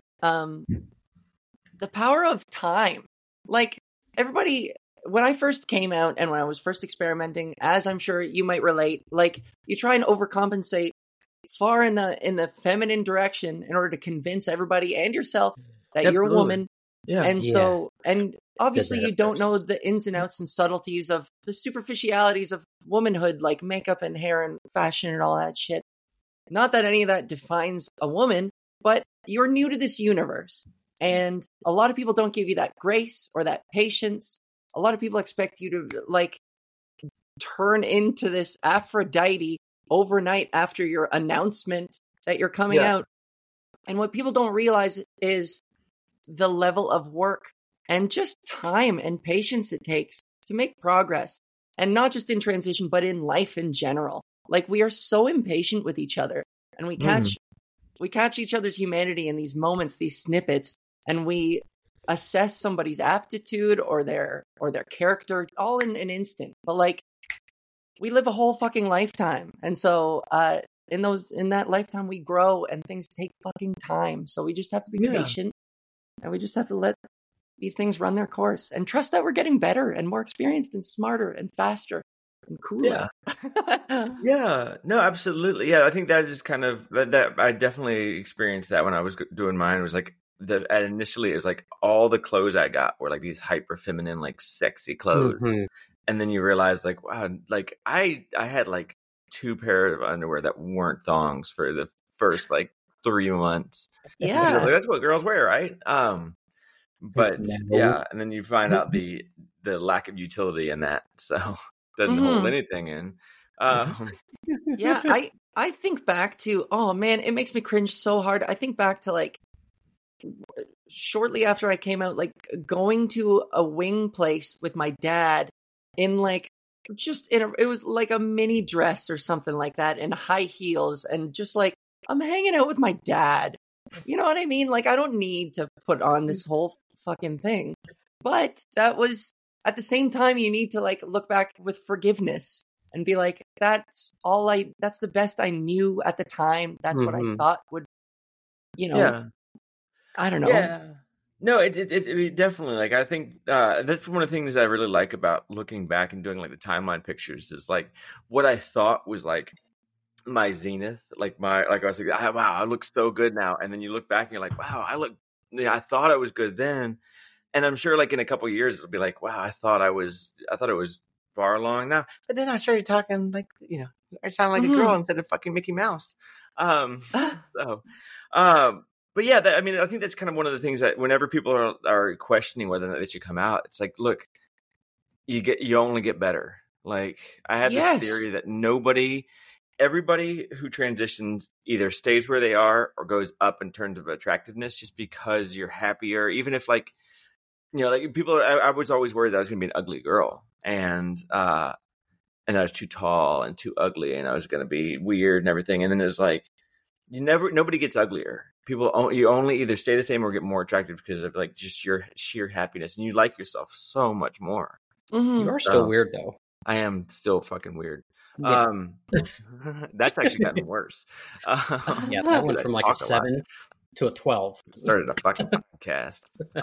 the power of time. Like, everybody, when I first came out and when I was first experimenting, as I'm sure you might relate, like, you try and overcompensate far in the feminine direction in order to convince everybody and yourself that you're a woman. Yeah. And so, and obviously you don't know the ins and outs and subtleties of the superficialities of womanhood, like makeup and hair and fashion and all that shit. Not that any of that defines a woman, but you're new to this universe. And a lot of people don't give you that grace or that patience. A lot of people expect you to turn into this Aphrodite overnight after your announcement that you're coming out. And what people don't realize is the level of work and just time and patience it takes to make progress. And not just in transition, but in life in general. Like, we are so impatient with each other, and we catch each other's humanity in these moments, these snippets, and we assess somebody's aptitude or their character all in an instant. But we live a whole fucking lifetime. And so in that lifetime we grow, and things take fucking time. So we just have to be patient. And we just have to let these things run their course and trust that we're getting better and more experienced and smarter and faster and cooler. Yeah. No, absolutely. Yeah, I think that is kind of that. I definitely experienced that when I was doing mine. It was initially it was all the clothes I got were these hyper feminine, sexy clothes, and then you realize wow, I had 2 pairs of underwear that weren't thongs for the first 3 months. Yeah. That's what girls wear, right? But yeah, and then you find out the lack of utility in that, so doesn't hold anything in. Yeah, I think back to, oh man, it makes me cringe so hard. I think back to shortly after I came out, going to a wing place with my dad in it was a mini dress or something like that, and high heels, and just I'm hanging out with my dad. You know what I mean? I don't need to put on this whole fucking thing. But that was, at the same time, you need to look back with forgiveness and be that's the best I knew at the time. That's what I thought would, I don't know. Yeah. No, it definitely, I think that's one of the things I really like about looking back and doing the timeline pictures is what I thought was my zenith, I was wow, I look so good now, and then you look back and you're wow, I thought I was good then, and I'm sure in a couple of years it'll be wow, I thought it was far along now, but then I started talking I sound like a girl instead of fucking Mickey Mouse. But yeah, I think that's kind of one of the things that whenever people are questioning whether or not they should come out, it's look, you only get better. I have this theory that everybody who transitions either stays where they are or goes up in terms of attractiveness just because you're happier. Even if people, I was always worried that I was going to be an ugly girl and I was too tall and too ugly and I was going to be weird and everything. And then it's nobody gets uglier. You only either stay the same or get more attractive because of like just your sheer happiness, and you like yourself so much more. You are still weird though. I am still fucking weird. Yeah. That's actually gotten worse. Yeah, that went from like a 7 to a 12. Started a fucking podcast.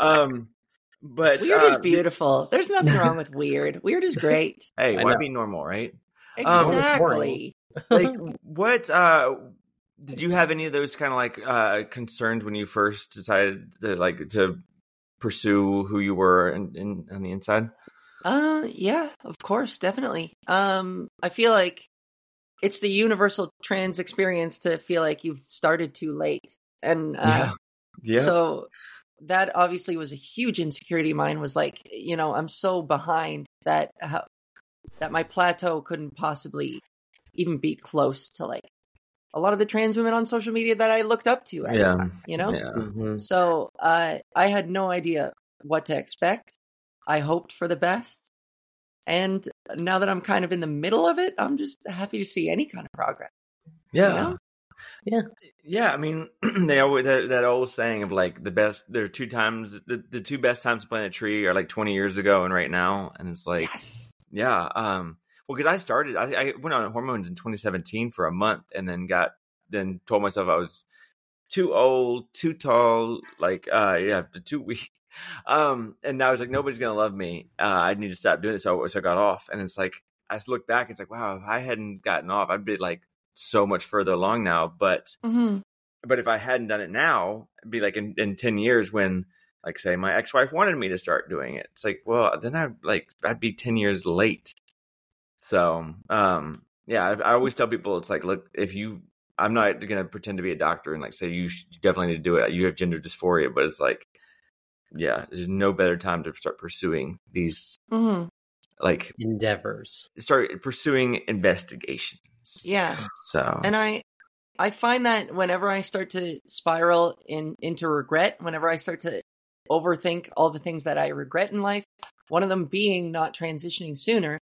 But weird is beautiful. There's nothing wrong with weird. Weird is great. Hey, why be normal, right? Exactly. Like, what did you have any of those kind of like concerns when you first decided to pursue who you were on the inside? Yeah, of course, definitely. I feel like it's the universal trans experience to feel like you've started too late. And yeah. So that obviously was a huge insecurity of mine, was like, I'm so behind that my plateau couldn't possibly even be close to like a lot of the trans women on social media that I looked up to at the time, Yeah. Mm-hmm. So I had no idea what to expect. I hoped for the best. And now that I'm kind of in the middle of it, I'm just happy to see any kind of progress. Yeah. Yeah. I mean, they always that old saying of like there are 2 times the 2 best times to plant a tree are like 20 years ago and right now, and it's like, yes. Yeah. Well, because I went on hormones in 2017 for a month, and then told myself I was too old, too tall, too weak. And I was like, nobody's gonna love me. I need to stop doing this. So I got off, and it's like I look back, it's like, wow, if I hadn't gotten off, I'd be like so much further along now. But if I hadn't done it now, it'd be like in 10 years when, like, say my ex-wife wanted me to start doing it. It's like, well, then I'd be 10 years late. So, I always tell people, it's like, look, I'm not going to pretend to be a doctor and like say you definitely need to do it. You have gender dysphoria, but it's like, yeah, there's no better time to start pursuing these like endeavors. Start pursuing investigations. Yeah. So, and I find that whenever I start to spiral into regret, whenever I start to overthink all the things that I regret in life, one of them being not transitioning sooner,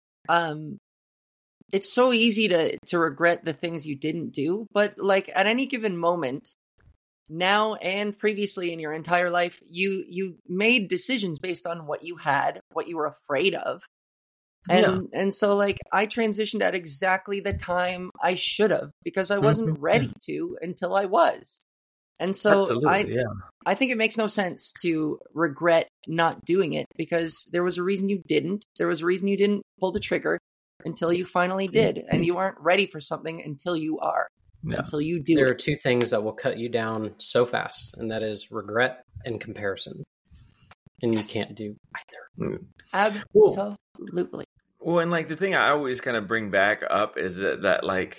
it's so easy to regret the things you didn't do. But like at any given moment, now and previously in your entire life, you made decisions based on what you had, what you were afraid of. And so like I transitioned at exactly the time I should have, because I wasn't ready to until I was. And so I think it makes no sense to regret not doing it, because there was a reason you didn't. There was a reason you didn't pull the trigger until you finally did. And you aren't ready for something until you are. Yeah. Until you do. There are 2 things that will cut you down so fast, and that is regret and comparison. And you can't do either. Absolutely. Well, and like the thing I always kind of bring back up is that like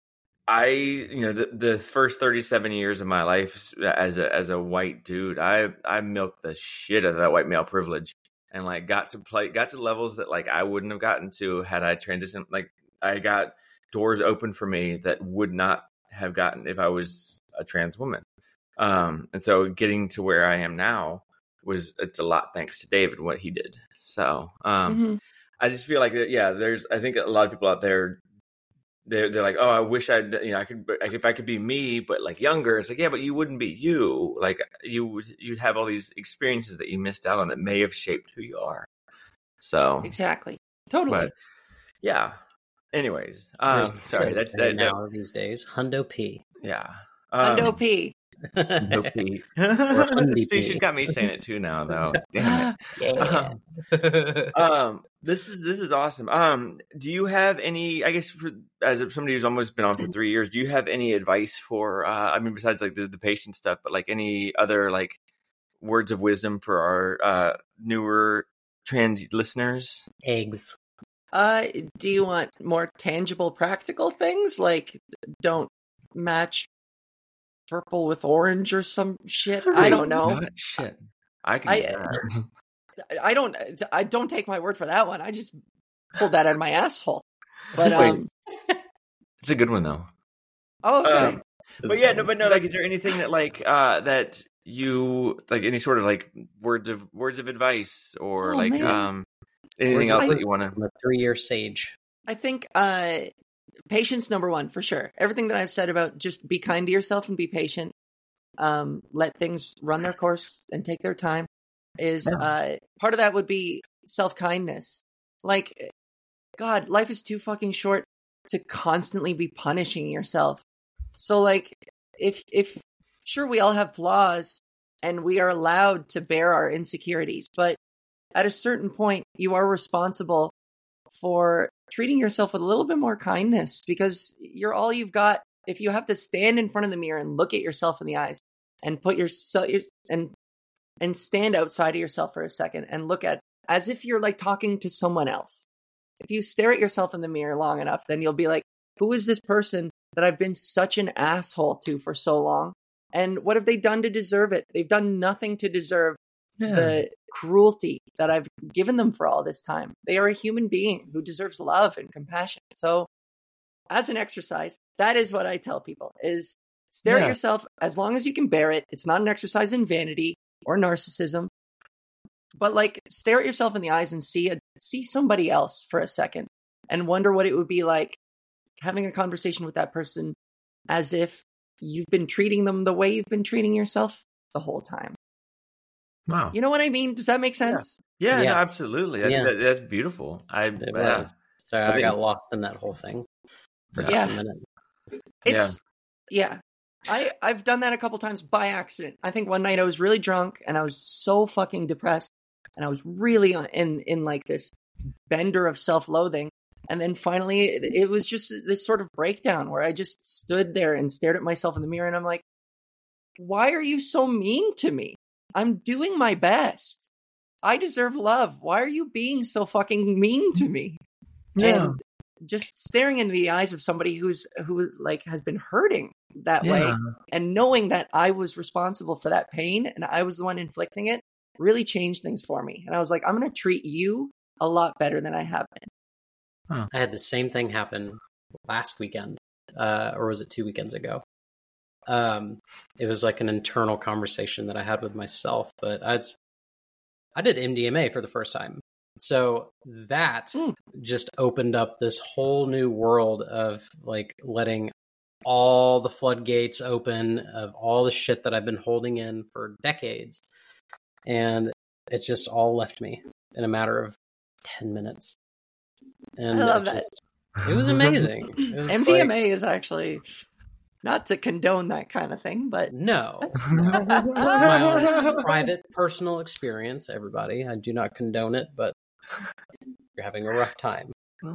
the first 37 years of my life as a white dude, I milked the shit out of that white male privilege, and like got to levels that like I wouldn't have gotten to had I transitioned. Like I got doors open for me that would not have gotten if I was a trans woman. And so getting to where I am now it's a lot thanks to David, what he did. So I just feel like I think a lot of people out there, they're like, oh, I wish I could, if I could be me, but like younger. It's like, yeah, but you wouldn't be you. Like you'd have all these experiences that you missed out on that may have shaped who you are. So exactly, totally, but, yeah. Anyways, sorry, that's now these days. Hundo P. Yeah, Hundo P. Hundo P. She's got me saying it too now, though. Damn it. Yeah. This is awesome. Do you have any? I guess as somebody who's almost been on for 3 years, do you have any advice for? I mean, besides like the patient stuff, but like any other like words of wisdom for our newer trans listeners? Eggs. Do you want more tangible, practical things like don't match purple with orange or some shit? I don't know. Shit, I can do that. I don't take my word for that one. I just pulled that out of my asshole. But it's a good one though. Oh, okay. But no. Like, is there anything that like that you like? Any sort of like words of advice or anything else that you want to? I'm a 3-year sage. I think patience number one for sure. Everything that I've said about just be kind to yourself and be patient. Let things run their course and take their time is part of that would be self-kindness. Like, God, life is too fucking short to constantly be punishing yourself. So like, if sure, we all have flaws and we are allowed to bear our insecurities, but at a certain point, you are responsible for treating yourself with a little bit more kindness, because you're all you've got. If you have to stand in front of the mirror and look at yourself in the eyes and put yourself and stand outside of yourself for a second and look at as if you're like talking to someone else. If you stare at yourself in the mirror long enough, then you'll be like, who is this person that I've been such an asshole to for so long? And what have they done to deserve it? They've done nothing to deserve the cruelty that I've given them for all this time. They are a human being who deserves love and compassion. So as an exercise, that is what I tell people is stare at yourself as long as you can bear it. It's not an exercise in vanity or narcissism, but like stare at yourself in the eyes and see somebody else for a second and wonder what it would be like having a conversation with that person as if you've been treating them the way you've been treating yourself the whole time. Wow. You know what I mean? Does that make sense? Yeah, no, absolutely. That's beautiful. It was. Sorry, I got lost in that whole thing for just a minute. I've done that a couple times by accident. I think one night I was really drunk and I was so fucking depressed and I was really in like this bender of self-loathing. And then finally it was just this sort of breakdown where I just stood there and stared at myself in the mirror and I'm like, why are you so mean to me? I'm doing my best. I deserve love. Why are you being so fucking mean to me? Yeah. And just staring into the eyes of somebody who like has been hurting that way and knowing that I was responsible for that pain and I was the one inflicting it really changed things for me. And I was like, I'm going to treat you a lot better than I have been. I had the same thing happen last weekend, or was it 2 weekends ago? It was like an internal conversation that I had with myself, but I did MDMA for the first time. So that just opened up this whole new world of like letting all the floodgates open of all the shit that I've been holding in for decades. And it just all left me in a matter of 10 minutes. And I love that. It was amazing. It was MDMA is actually not to condone that kind of thing, but no. My own private, personal experience, everybody. I do not condone it, but you're having a rough time.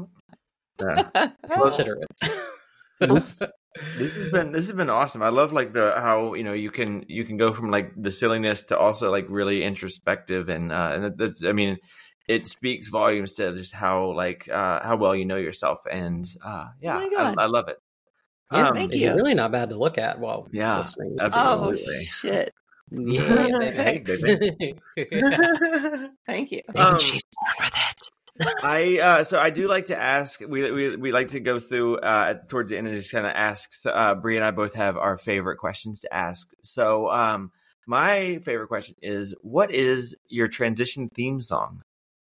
Consider it. This has been awesome. I love like how you can go from like the silliness to also like really introspective and that's, I mean, it speaks volumes to just how well you know yourself and I love it. Yeah, thank you. It's really not bad to look at while listening. Absolutely. Oh shit. Yeah, baby. Thank you. Maybe she's born with it. So I do like to ask. We like to go through towards the end and just kind of ask. Bree and I both have our favorite questions to ask. So my favorite question is, what is your transition theme song?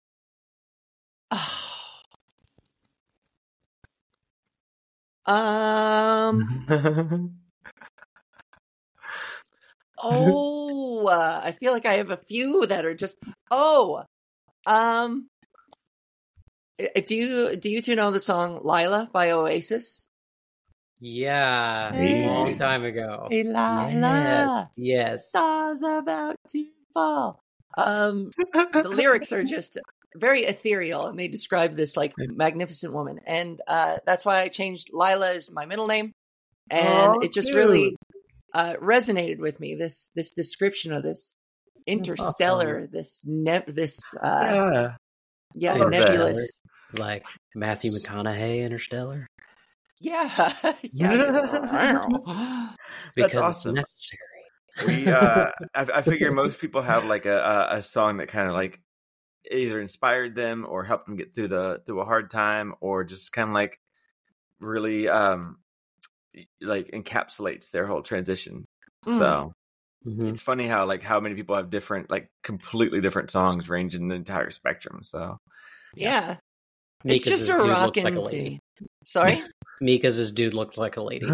I feel like I have a few that are just do you two know the song Lila by Oasis? Yeah, Hey. a long time ago. Hey, Lila. Yes. Stars about to fall. The lyrics are just very ethereal and they describe this like magnificent woman. And that's why I changed Lila as my middle name. And it just really resonated with me. This description of this interstellar, awesome. this nebulous. Like Matthew McConaughey, Interstellar. Yeah. Because awesome. It's necessary. I figure most people have like a song that kind of like either inspired them or helped them get through a hard time, or just kind of like really like encapsulates their whole transition. So it's funny how many people have different, like completely different songs ranging the entire spectrum. So yeah. It's just a rockin' like Sorry? Mika's dude looks like a lady.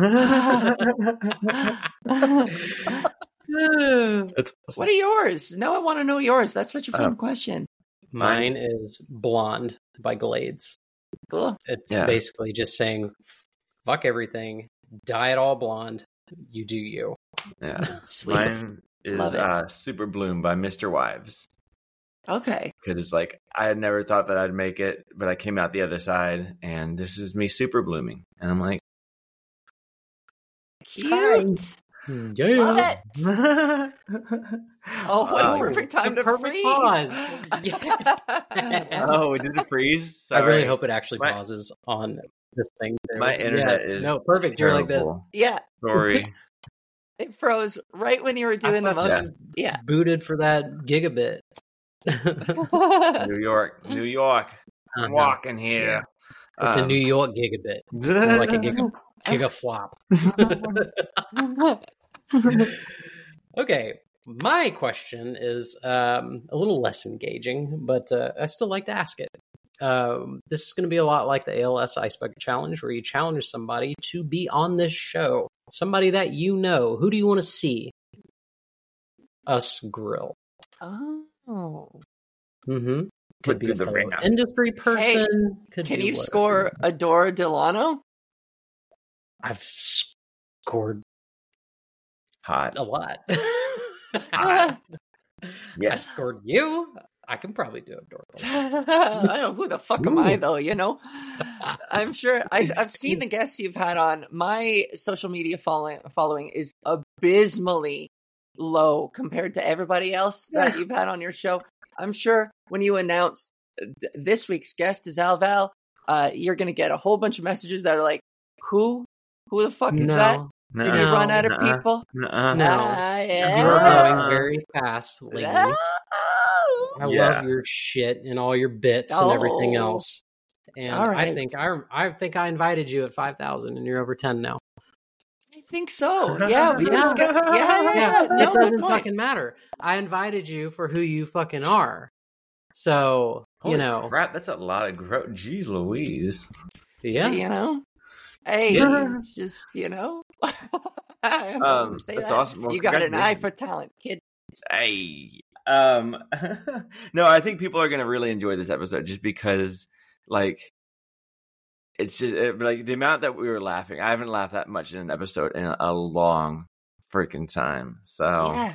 What are yours? Now I want to know yours. That's such a fun question. Mine is Blonde by Glades. Cool. It's basically just saying, fuck everything, dye it all blonde, you do you. Yeah. Sweet. Mine is Super Bloom by Mr. Wives. Okay. Because it's like, I had never thought that I'd make it, but I came out the other side, and this is me super blooming. And I'm like, cute. Yeah. Love it. Oh, what a perfect time to freeze. Pause. Oh, we did the freeze? Sorry. I really hope it actually pauses on this thing. My internet is perfect. You're like this. Yeah. Sorry. It froze right when you were doing the most. Yeah. Booted for that gigabit. New York. I'm walking here. It's a New York gigabit. More like a gigaflop. Okay, my question is a little less engaging, but I still like to ask it. This is going to be a lot like the ALS Ice Bucket Challenge, where you challenge somebody to be on this show. Somebody that you know. Who do you want to see us grill? Oh. Mm-hmm. Could be the industry person. Hey, can you score Adora Delano? I've scored hot a lot. Hot. Yeah. I scored you. I can probably do Adora. I don't know who the fuck am I though, you know? I'm sure I've seen the guests you've had on. My social media following is abysmally low compared to everybody else that you've had on your show. I'm sure when you announce this week's guest is Al Val, you're going to get a whole bunch of messages that are like, who the fuck is that? Did you run out of people? No. You're going very fast, lady. I love your shit and all your bits and everything else. And right. I think I invited you at 5,000 and you're over 10 now. I think so. Yeah, we yeah. Yeah. No, it doesn't fucking matter. I invited you for who you fucking are. So, holy crap, that's a lot of growth. Jeez Louise. Yeah. You know? Hey, it's just, you know. That's awesome. Well, you got an eye for talent, kid. Hey. No, I think people are going to really enjoy this episode just because, like, it's just like the amount that we were laughing. I haven't laughed that much in an episode in a long freaking time. So,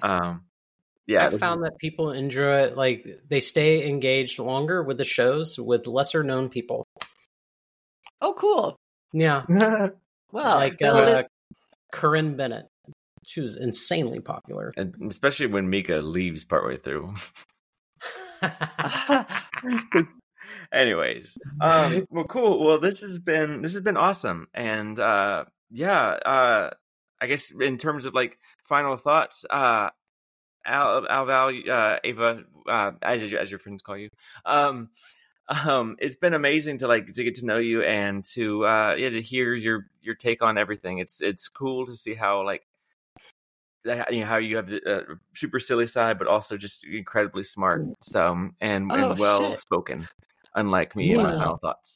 I found that people enjoy it. Like, they stay engaged longer with the shows with lesser known people. Oh, cool. Yeah. Well, like Corinne Bennett. She was insanely popular. And especially when Mika leaves partway through. Anyways, well, cool. Well, this has been awesome. And I guess in terms of like final thoughts, Al Val, Ava, as your friends call you, it's been amazing to get to know you and to hear your take on everything. It's cool to see how how you have the super silly side, but also just incredibly smart. So and well spoken, unlike me and my final thoughts.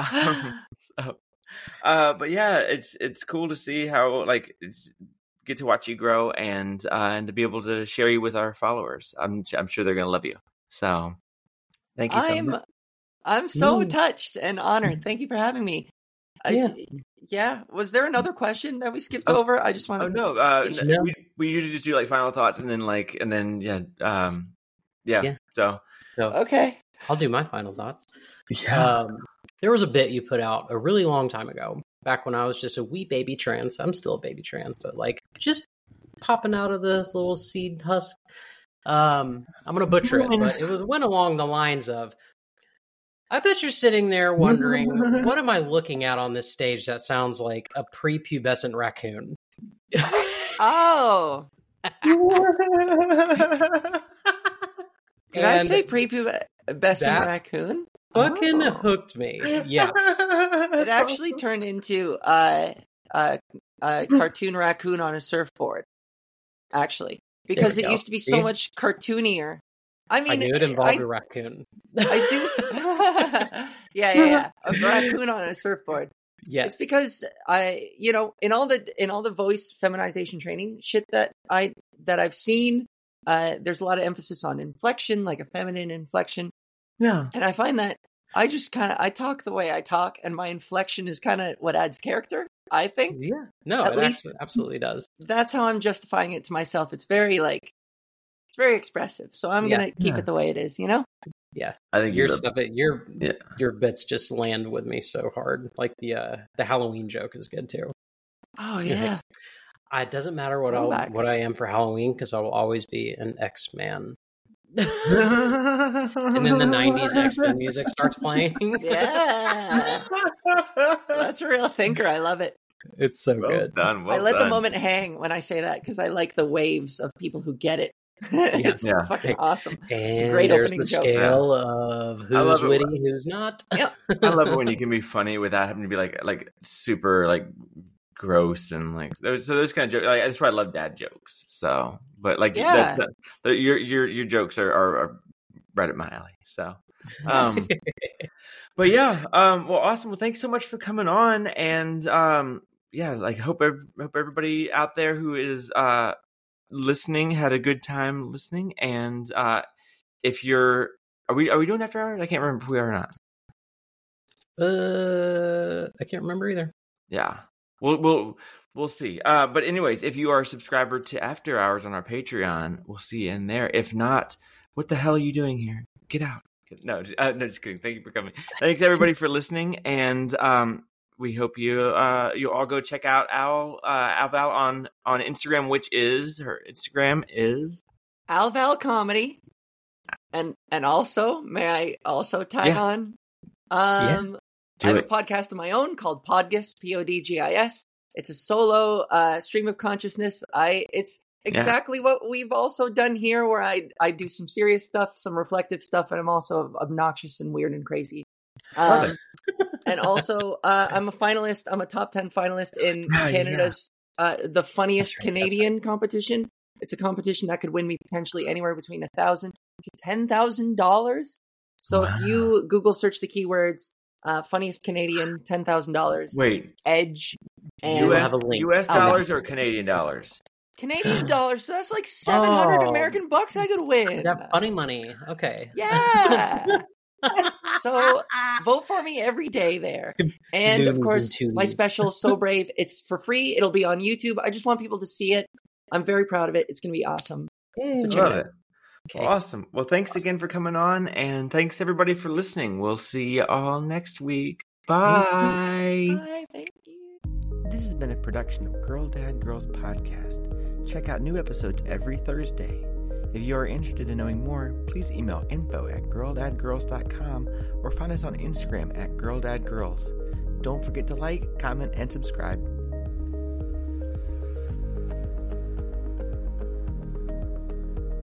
But yeah, it's cool to see how get to watch you grow and to be able to share you with our followers. I'm sure they're gonna love you. So thank you so much. I'm so touched and honored. Thank you for having me. Was there another question that we skipped over? I just want to. Oh no. We usually just do final thoughts and then So okay, I'll do my final thoughts. Yeah. There was a bit you put out a really long time ago, back when I was just a wee baby trans. I'm still a baby trans, but just popping out of the little seed husk. I'm gonna butcher it, but it went along the lines of, I bet you're sitting there wondering, what am I looking at on this stage that sounds like a prepubescent raccoon? Oh. Did I say prepubescent raccoon? Fucking hooked me. Yeah. It actually turned into a cartoon raccoon on a surfboard. Actually. Because it used to be so much cartoonier. I mean, I knew it involved a raccoon. I do. Yeah. A raccoon on a surfboard. Yes. It's because in all the voice feminization training shit that I've seen, there's a lot of emphasis on inflection, like a feminine inflection. Yeah. And I find that I talk the way I talk, and my inflection is kind of what adds character, I think. Yeah. No, At it least absolutely does. That's how I'm justifying it to myself. It's very expressive. So I'm going to keep it the way it is, Yeah. I think your bits just land with me so hard. Like the Halloween joke is good too. Oh yeah. It doesn't matter what I am for Halloween, because I will always be an X-Man. And then the 90s X-Men music starts playing. Yeah. That's a real thinker. I love it. It's so good. Done. I let the moment hang when I say that, because I like the waves of people who get it. It's fucking awesome. And it's a great opening joke. Scale of who's witty, who's not. Yep. I love it when you can be funny without having to be like super like gross and like those kind of jokes. Like, that's why I love dad jokes. So, but like your jokes are right at my alley. So, but yeah, well, awesome. Well, thanks so much for coming on, and like hope everybody out there who is listening had a good time listening. And if you're, are we doing after hours? I can't remember if we are or not. I can't remember either. Yeah. We'll see. But anyways, if you are a subscriber to After Hours on our Patreon, we'll see you in there. If not, what the hell are you doing here? Get out. No, just kidding. Thank you for coming. Thanks everybody for listening, and we hope you all go check out Alval on Instagram, which is her Instagram is Alval Comedy, and also may I also tag on? I have a podcast of my own called Podgis, Podgis. It's a solo stream of consciousness. It's exactly what we've also done here, where I do some serious stuff, some reflective stuff, and I'm also obnoxious and weird and crazy. And also, I'm a finalist. I'm a top 10 finalist in Canada's the Funniest Canadian competition. It's a competition that could win me potentially anywhere between $1,000 to $10,000. So if you Google search the keywords Funniest Canadian, $10,000. Wait, Edge and US dollars or Canadian dollars? Canadian dollars. So that's like 700 American bucks I could win. That funny money. Okay. Yeah. So vote for me every day there. And of course, my special, So Brave, it's for free. It'll be on YouTube. I just want people to see it. I'm very proud of it. It's going to be awesome. So love it. Okay. Awesome. Well, thanks again for coming on, and thanks everybody for listening. We'll see you all next week. Bye. Bye. Thank you. This has been a production of Girl Dad Girls Podcast. Check out new episodes every Thursday. If you are interested in knowing more, please email info@girldadgirls.com or find us on Instagram @girldadgirls. Don't forget to like, comment, and subscribe.